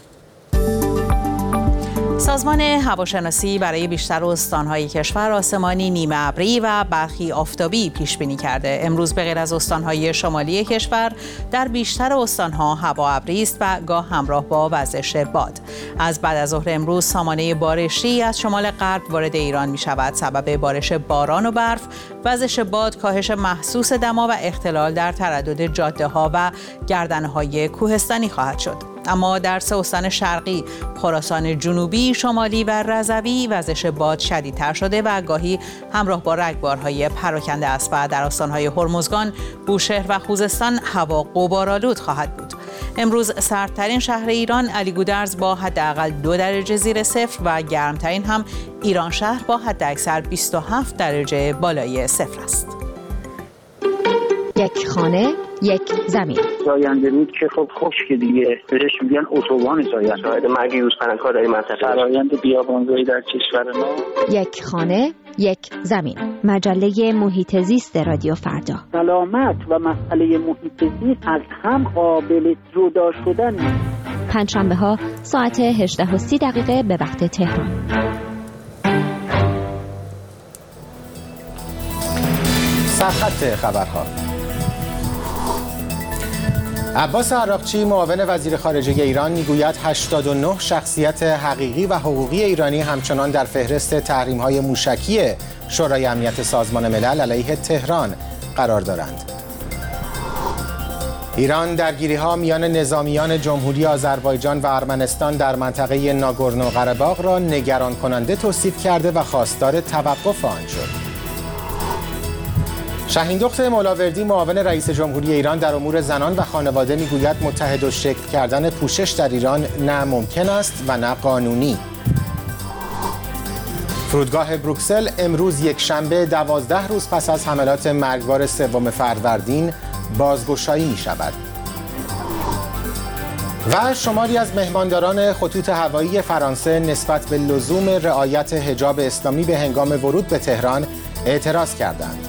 سازمان هواشناسی برای بیشتر استان‌های کشور آسمانی نیمه ابری و برخی آفتابی پیش بینی کرده. امروز به غیر از استان‌های شمالی کشور در بیشتر استان‌ها هوا ابری است و گاه همراه با وزش باد. از بعد از ظهر امروز سامانه بارشی از شمال غرب وارد ایران می‌شود. سبب بارش باران و برف، وزش باد، کاهش محسوس دما و اختلال در تردد جاده‌ها و گردنه‌های کوهستانی خواهد شد. اما در 3 استان شرقی، خراسان جنوبی، شمالی و رضوی وزش باد شدیدتر شده و گاهی همراه با رگبارهای پراکنده است و در استانهای هرمزگان، بوشهر و خوزستان هوا غبارآلود خواهد بود. امروز سردترین شهر ایران علیگودرز با حداقل 2 درجه زیر صفر و گرمترین هم ایران شهر با حداکثر 27 درجه بالای صفر است. یک خانه، یک زمین. زاینده رود که خب خشک دیگه، بهش میگن اتوبان زاینده. شاید مرگ یوز پناهگاه در این منطقه. فرآیند بیابانزایی در کشور ما. یک خانه، یک زمین. مجله محیط زیست رادیو فردا. سلامت و مسئله محیط زیست از هم قابل جدا شدن نیست. پنجشنبه‌ها ساعت 18:30 به وقت تهران. سرخط خبرها. عباس عراقچی معاون وزیر خارجه ایران میگوید 89 شخصیت حقیقی و حقوقی ایرانی همچنان در فهرست تحریم‌های موشکی شورای امنیت سازمان ملل علیه تهران قرار دارند. ایران درگیری‌ها میان نظامیان جمهوری آذربایجان و ارمنستان در منطقه ناگورنو قره‌باغ را نگران کننده توصیف کرده و خواستار توقف آن شد. شاهین مولاوردی معاون رئیس جمهوری ایران در امور زنان و خانواده میگوید متحدالشکل کردن پوشش در ایران نه ممکن است و نه قانونی. فرودگاه بروکسل امروز یکشنبه 12 روز پس از حملات مرگبار 3 فروردین بازگشایی می شود. و شماری از مهمانداران خطوط هوایی فرانسه نسبت به لزوم رعایت حجاب اسلامی به هنگام ورود به تهران اعتراض کردند.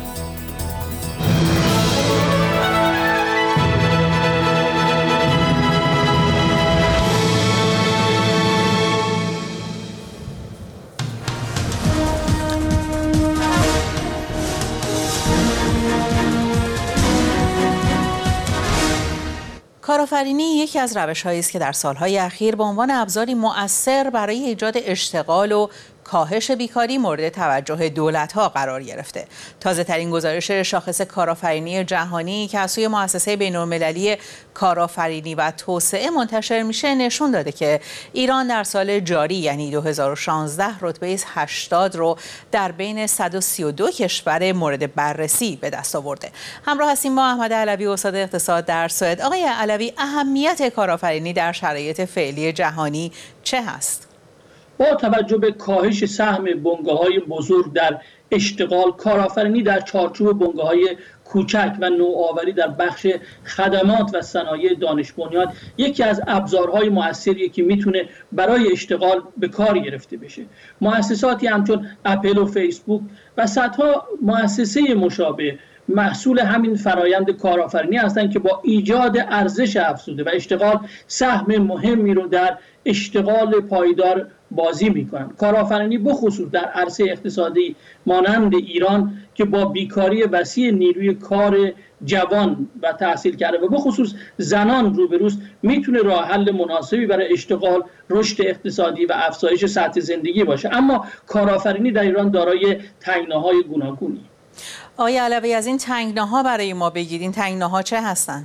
کارآفرینی یکی از روش‌هایی است که در سال‌های اخیر به عنوان ابزاری مؤثر برای ایجاد اشتغال و کاهش بیکاری مورد توجه دولت‌ها قرار گرفته. تازه‌ترین گزارش شاخص کارآفرینی جهانی که از سوی مؤسسه بین‌المللی کارآفرینی و توسعه منتشر میشه نشون داده که ایران در سال جاری یعنی 2016 رتبه 80 رو در بین 132 کشور مورد بررسی به دست آورده. همراه هستیم با احمد علوی استاد اقتصاد در سوئد. آقای علوی، اهمیت کارآفرینی در شرایط فعلی جهانی چه هست؟ با توجه به کاهش سهم بنگاه‌های بزرگ در اشتغال، کارآفرینی در چارچوب بنگاه‌های کوچک و نوآوری در بخش خدمات و صنایع دانش بنیاد یکی از ابزارهای مؤثریه که میتونه برای اشتغال به کار گرفته بشه. مؤسساتی همچون اپل و فیسبوک و صدها مؤسسه مشابه محصول همین فرایند کارآفرینی هستند که با ایجاد ارزش افزوده و اشتغال سهم مهمی رو در اشتغال پایدار بازی میکنند. کارآفرینی بخصوص در عرصه اقتصادی مانند ایران که با بیکاری وسیع نیروی کار جوان و تحصیل کرده و بخصوص زنان روبروست، میتونه راه حل مناسبی برای اشتغال، رشد اقتصادی و افزایش سطح زندگی باشه. اما کارآفرینی در ایران دارای تنگناهای گوناگونی. آقای علوی، از این تنگناها برای ما بگید. این تنگناها چه هستند؟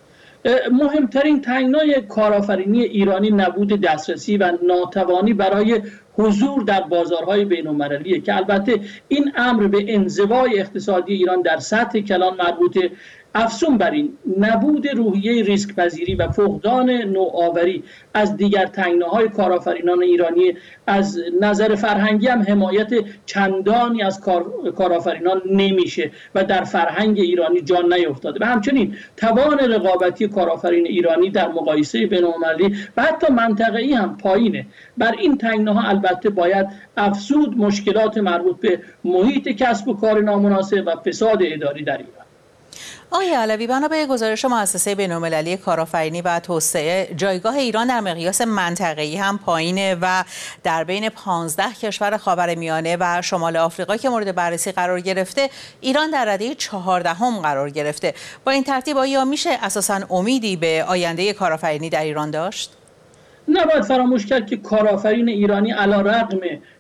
مهمترین تنگنای کارآفرینی ایرانی نبود دسترسی و ناتوانی برای حضور در بازارهای بین‌المللیه که البته این امر به انزوای اقتصادی ایران در سطح کلان مربوطه. افزون بر این، نبود روحیه ریسک پذیری و فقدان نوآوری از دیگر تنگناهای کارآفرینان ایرانی. از نظر فرهنگی هم حمایت چندانی از کارآفرینان نمیشه و در فرهنگ ایرانی جان نیفتاده و همچنین توان رقابتی کارآفرین ایرانی در مقایسه بین‌المللی و حتی منطقه‌ای هم پایینه. بر این تنگناها البته باید افزود مشکلات مربوط به محیط کسب و کار نامناسب و فساد اداری در ایران. آقای علوی، بنا به گزارش مؤسسه بین‌المللی کارآفرینی و توسعه، جایگاه ایران در مقیاس منطقه‌ای هم پایینه و در بین 15 کشور خاورمیانه و شمال آفریقا که مورد بررسی قرار گرفته، ایران در رده 14 قرار گرفته. با این ترتیب آیا میشه اساساً امیدی به آینده کارآفرینی در ایران داشت؟ نباید فراموش کرد که کارآفرین ایرانی علی‌رغم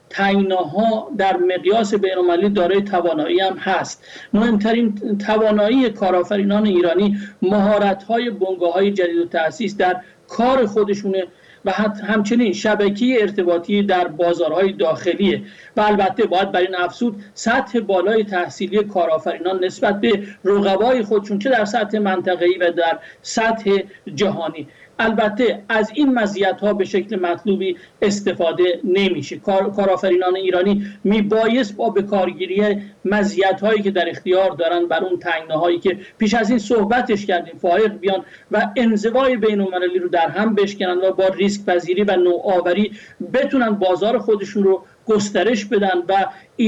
تنگناها در مقیاس بین‌المللی دارای توانایی هم هست. مهمترین توانایی کارآفرینان ایرانی مهارت‌های بنگاه‌های جدید و تأسیس در کار خودشونه و همچنین شبکه ارتباطی در بازارهای داخلیه و البته باید بر این افزود سطح بالای تحصیلی کارآفرینان نسبت به رقبای خودشون چه در سطح منطقه‌ای و در سطح جهانی. البته از این مزیت‌ها به شکل مطلوبی استفاده نمیشه. کارآفرینان ایرانی میبایست با به کارگیری مزیت‌هایی که در اختیار دارن بر اون تنگناهایی که پیش از این صحبتش کردیم فائق بیان و انزوای بین‌المللی رو در هم بشکنن و با ریسک پذیری و نوآوری بتونن بازار خودشون رو گسترش بدن و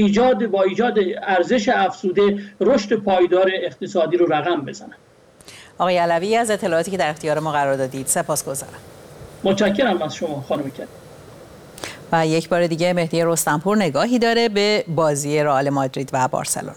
با ایجاد ارزش افزوده رشد پایدار اقتصادی رو رقم بزنن. آقای علوی، از اطلاعاتی که در اختیار ما قرار دادید سپاسگزارم. متشکرم از شما خانم کرد. و یک بار دیگه مهدی رستمپور نگاهی داره به بازی رئال مادرید و بارسلونا.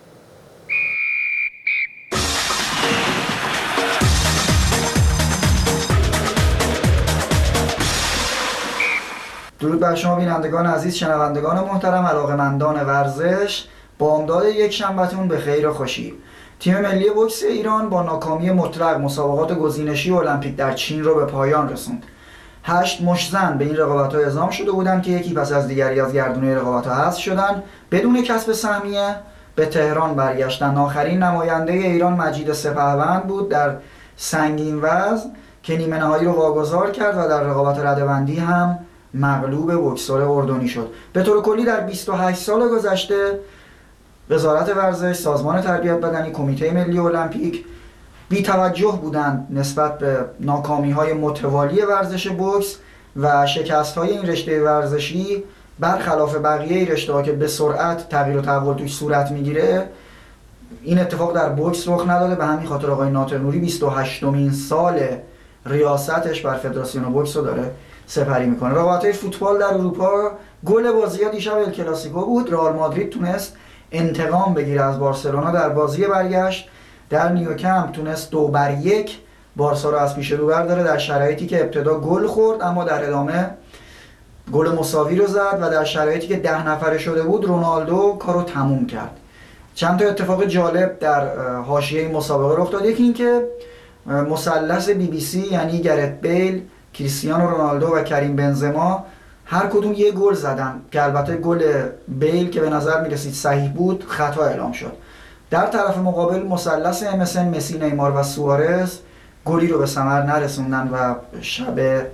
درود بر شما بینندگان عزیز، شنوندگان محترم، علاقه‌مندان ورزش. بامداد یک شنبهتون به خیر و خوشی. تیم ملی بوکس ایران با ناکامی مطلق مسابقات گزینشی المپیک در چین را به پایان رسوند. 8 مشت‌زن به این رقابت‌ها اعزام شده بودند که یکی پس از دیگری از گردونه رقابت‌ها حذف شدند. بدون کسب سهمیه به تهران برگشتند. آخرین نماینده ایران مجید سپهبند بود در سنگین وزن که نیمه نهایی رو واگذار کرد و در رقابت رده‌بندی هم مغلوب بوکسور اردنی شد. به طور کلی در 28 سال گذشته وزارت ورزش، سازمان تربیت بدنی، کمیته ملی المپیک بی توجه بودند نسبت به ناکامی‌های متوالی ورزش بوکس و شکست‌های این رشته ورزشی برخلاف بقیه رشته‌ها که به سرعت تغییر و تحول توش صورت میگیره. این اتفاق در بوکس رخ نداده. به همین خاطر آقای ناطق‌نوری 28مین سال ریاستش بر فدراسیون بوکس رو داره سپری میکنه. رقابت‌های فوتبال در اروپا، گل بازی دیشب ال کلاسیکو بود. رئال مادرید تونست انتقام بگیره از بارسلونا در بازی برگشت. در نیوکمپ تونست 2-1 بارسا رو از پیش رو برداره در شرایطی که ابتدا گل خورد اما در ادامه گل مساوی رو زد و در شرایطی که 10 نفره شده بود رونالدو کارو تموم کرد. چند تا اتفاق جالب در حاشیه این مسابقه رخ داد. یکی این که مثلث BBC یعنی گرت بیل، کریستیانو رونالدو و کریم بنزما هر کدوم یه گل زدن که البته گل بیل که به نظر میرسید صحیح بود خطا اعلام شد. در طرف مقابل مثلث MSN مسی، نیمار و سوارز گلی رو به ثمر نرسوندن و شب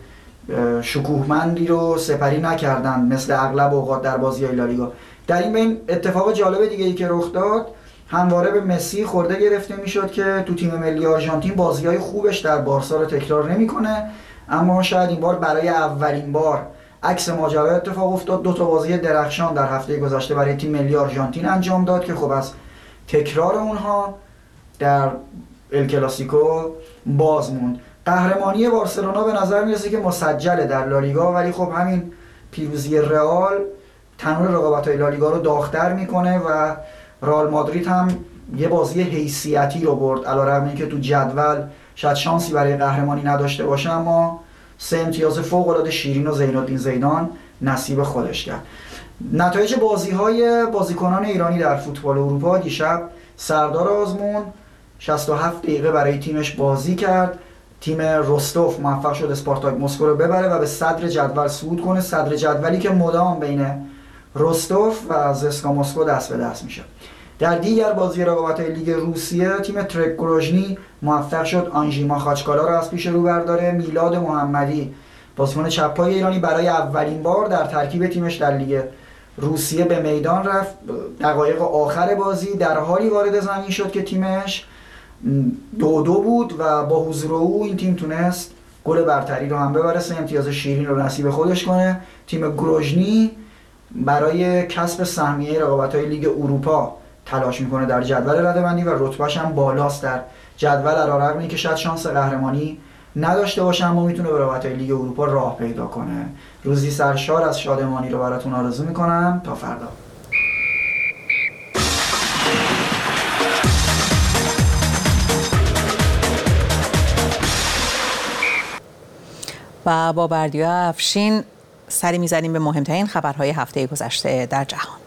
شکوهمندی رو سپری نکردن مثل اغلب اوقات در بازی‌های لالیگا. در این بین اتفاق جالب دیگه‌ای که رخ داد، همواره به مسی خورده گرفته میشد که تو تیم ملی آرژانتین بازی‌های خوبش در بارسا رو تکرار نمی‌کنه، اما شاید این بار برای اولین بار عکس ماجرا اتفاق افتاد. 2 تا بازی درخشان در هفته گذشته برای تیم ملی آرژانتین انجام داد که خب از تکرار اونها در ال کلاسیکو باز موند. قهرمانی بارسلونا به نظر میرسه که مسجله در لالیگا، ولی خب همین پیروزی رئال تنور رقابت‌های لالیگا رو داغ‌تر میکنه و رئال مادرید هم یه بازی حیثیتی رو برد علیرغم اینکه تو جدول شاید شانسی برای قهرمانی نداشته باشه، اما 3 امتیاز فوق‌العاده شیرین و زین‌الدین زیدان نصیب خودش کرد. نتایج بازی‌های بازیکنان ایرانی در فوتبال اروپا: دیشب سردار آزمون 67 دقیقه برای تیمش بازی کرد. تیم رستوف موفق شد اسپارتاک مسکو رو ببره و به صدر جدول صعود کنه، صدر جدولی که مدام بین رستوف و زسکا مسکو دست به دست میشه. در دیگر بازی رقابت‌های لیگ روسیه تیم ترک گروژنی موفق شد آنژیما خاچکالا رو از پیش رو برداره. میلاد محمدی بازیکن چپ پای ایرانی برای اولین بار در ترکیب تیمش در لیگ روسیه به میدان رفت. دقایق آخر بازی در حالی وارد زمین شد که تیمش 2-2 بود و با حضور او این تیم تونست گل برتری رو هم ببره، 3 امتیاز شیرین رو نصیب خودش کنه. تیم گروژنی برای کسب سهمیه رقابت‌های لیگ اروپا تلاش میکنه در جدول رده‌بندی و رتبه‌اش هم بالاست در جدول، علیرغم اینکه شاید شانس قهرمانی نداشته باشه اما میتونه به رقابت‌های لیگ اروپا راه پیدا کنه. روزی سرشار از شادمانی رو براتون آرزو میکنم. تا فردا. و با بردیا افشین سری میزنیم به مهمترین خبرهای هفته گذشته در جهان.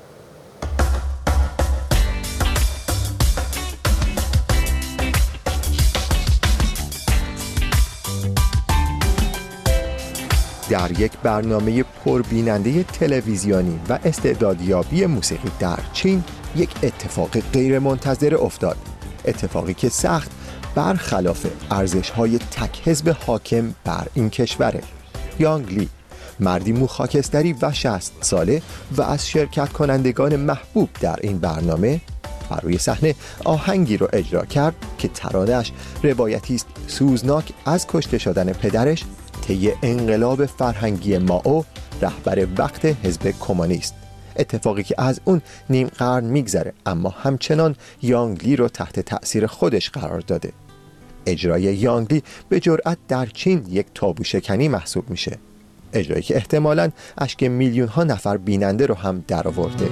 در یک برنامه پربیننده تلویزیونی و استعدادیابی موسیقی در چین یک اتفاق غیرمنتظره افتاد. اتفاقی که سخت برخلاف ارزش‌های تک حزب حاکم بر این کشوره. یانگ لی، مردی مو خاکستری و 60 ساله و از شرکت کنندگان محبوب در این برنامه، بر روی صحنه آهنگی رو اجرا کرد که ترانه‌اش روایتی است سوزناک از کشته شدن پدرش طی انقلاب فرهنگی مائو، رهبر وقت حزب کمونیست. اتفاقی که از اون نیم قرن میگذره اما همچنان یانگ لی رو تحت تأثیر خودش قرار داده. اجرای یانگ لی به جرأت در چین یک تابو شکنی محسوب میشه. اجرایی که احتمالاً اشک میلیون ها نفر بیننده رو هم در آورده.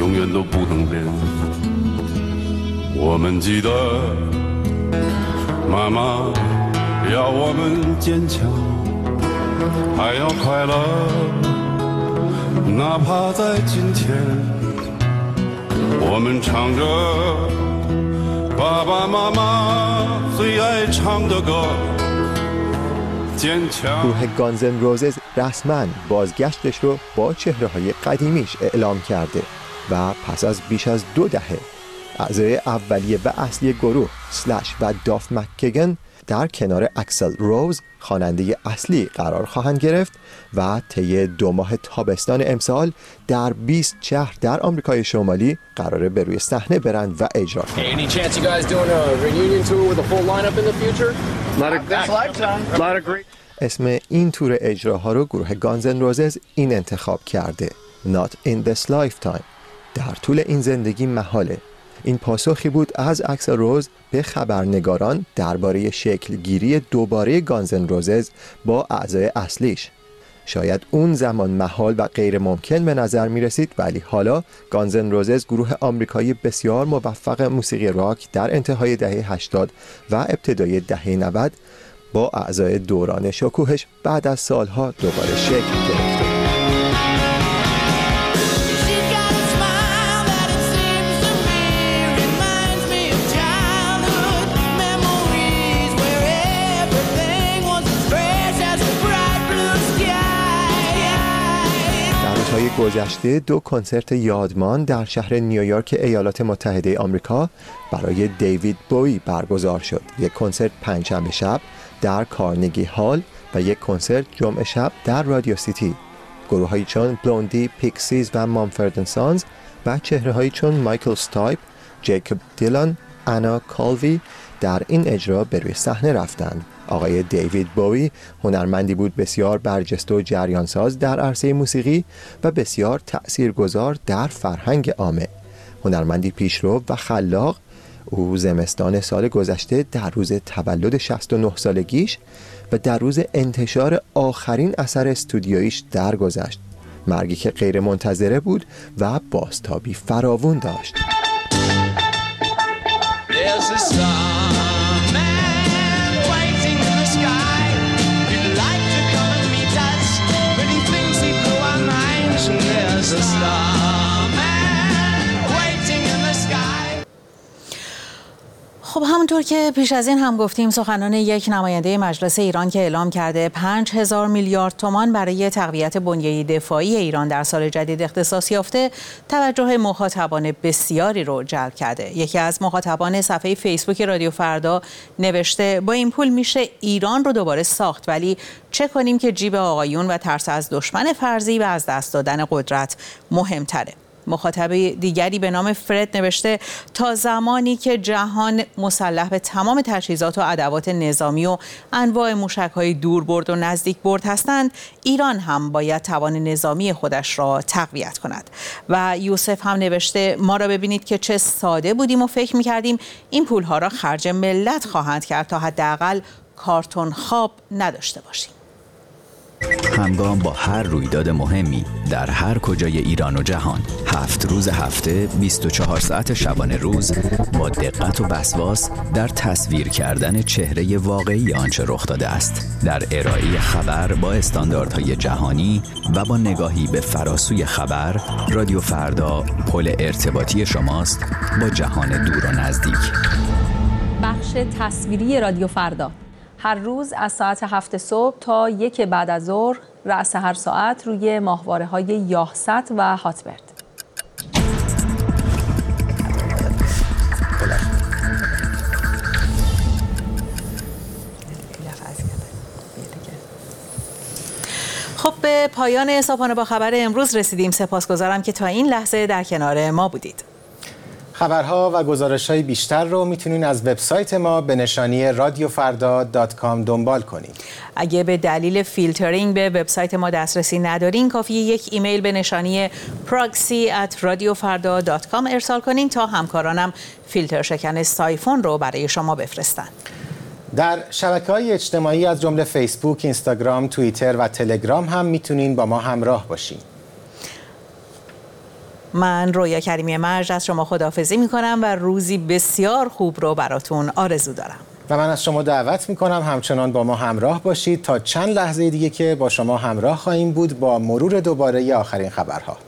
哪怕在今天我们唱着爸爸妈妈最爱唱的歌。 گروه گانزن روزز رسما بازگشتش رو با چهره‌های قدیمیش اعلام کرده و پس از بیش از 2 دهه اعضای اولیه و اصلی گروه سلش و داف مکگن در کنار اکسل روز خواننده اصلی قرار خواهند گرفت و طی 2 ماه تابستان امسال در 20 شهر در آمریکای شمالی قراره به روی صحنه برند و اجرا کنند. اسم این تور اجراها رو گروه گانزن روزز این انتخاب کرده: Not in this lifetime. در طول این زندگی محاله. این پاسخی بود از اکسل روز به خبرنگاران درباره شکلگیری دوباره گانزن روزز با اعضای اصلیش. شاید اون زمان محال و غیر ممکن به نظر می رسید، ولی حالا گانزن روزز گروه آمریکایی بسیار موفق موسیقی راک در انتهای دهه 80 و ابتدای دهه 90 با اعضای دوران شکوهش بعد از سالها دوباره شکل گرفته. گذشته 2 کنسرت یادمان در شهر نیویورک ایالات متحده آمریکا برای دیوید بویی برگزار شد. یک کنسرت پنجشنبه شب در کارنگی هال و یک کنسرت جمعه شب در رادیو سیتی. گروه‌هایی چون بلوندی، پیکسیز و مامفورد اند سانز و چهره‌هایی چون مایکل استایپ، جیکوب دیلان، انا کالوی در این اجرا به روی صحنه رفتند. آقای دیوید بویی هنرمندی بود بسیار برجسته و جریانساز در عرصه موسیقی و بسیار تأثیرگذار در فرهنگ عامه. هنرمندی پیشرو و خلاق، او زمستان سال گذشته در روز تولد 69 سالگیش و در روز انتشار آخرین اثر استودیویش درگذشت. مرگی که غیر منتظره بود و بازتابی فراوون داشت. خب همونطور که پیش از این هم گفتیم، سخنان یک نماینده مجلس ایران که اعلام کرده 5000 میلیارد تومان برای تقویت بنیه دفاعی ایران در سال جدید اختصاص یافته، توجه مخاطبان بسیاری رو جلب کرده. یکی از مخاطبان صفحه فیسبوک رادیو فردا نوشته: با این پول میشه ایران رو دوباره ساخت، ولی چه کنیم که جیب آقایون و ترس از دشمن فرضی و از دست دادن قدرت مهمتره. مخاطب دیگری به نام فرد نوشته: تا زمانی که جهان مسلح به تمام تجهیزات و ادوات نظامی و انواع موشک‌های دوربرد و نزدیک برد هستند، ایران هم باید توان نظامی خودش را تقویت کند. و یوسف هم نوشته: ما را ببینید که چه ساده بودیم و فکر می‌کردیم این پول‌ها را خرج ملت خواهند کرد تا حداقل کارتون خواب نداشته باشیم. همگام با هر رویداد مهمی در هر کجای ایران و جهان، 7 روز هفته، 24 ساعت شبانه روز، با دقت و وسواس در تصویر کردن چهره واقعی آنچه رخ داده است، در ارائه خبر با استانداردهای جهانی و با نگاهی به فراسوی خبر. رادیو فردا پل ارتباطی شماست با جهان دور و نزدیک. بخش تصویری رادیو فردا هر روز از ساعت 7 صبح تا 1 بعد از ظهر، رأس هر ساعت روی ماهواره‌های یاهست و هاتبرد. خب به پایان صبحانه با خبر امروز رسیدیم. سپاسگزارم که تا این لحظه در کنار ما بودید. خبرها و گزارش‌های بیشتر رو میتونین از وبسایت ما به نشانی radiofarda.com دنبال کنید. اگه به دلیل فیلترینگ به وبسایت ما دسترسی ندارین، کافیه یک ایمیل به نشانی proxy@radiofarda.com ارسال کنین تا همکارانم فیلتر شکن سایفون رو برای شما بفرستن. در شبکه‌های اجتماعی از جمله فیسبوک، اینستاگرام، توییتر و تلگرام هم میتونین با ما همراه باشین. من رویا کریمی مرج از شما خداحافظی میکنم و روزی بسیار خوب رو براتون آرزو دارم. و من از شما دعوت میکنم همچنان با ما همراه باشید تا چند لحظه دیگه که با شما همراه خواهیم بود با مرور دوباره آخرین خبرها.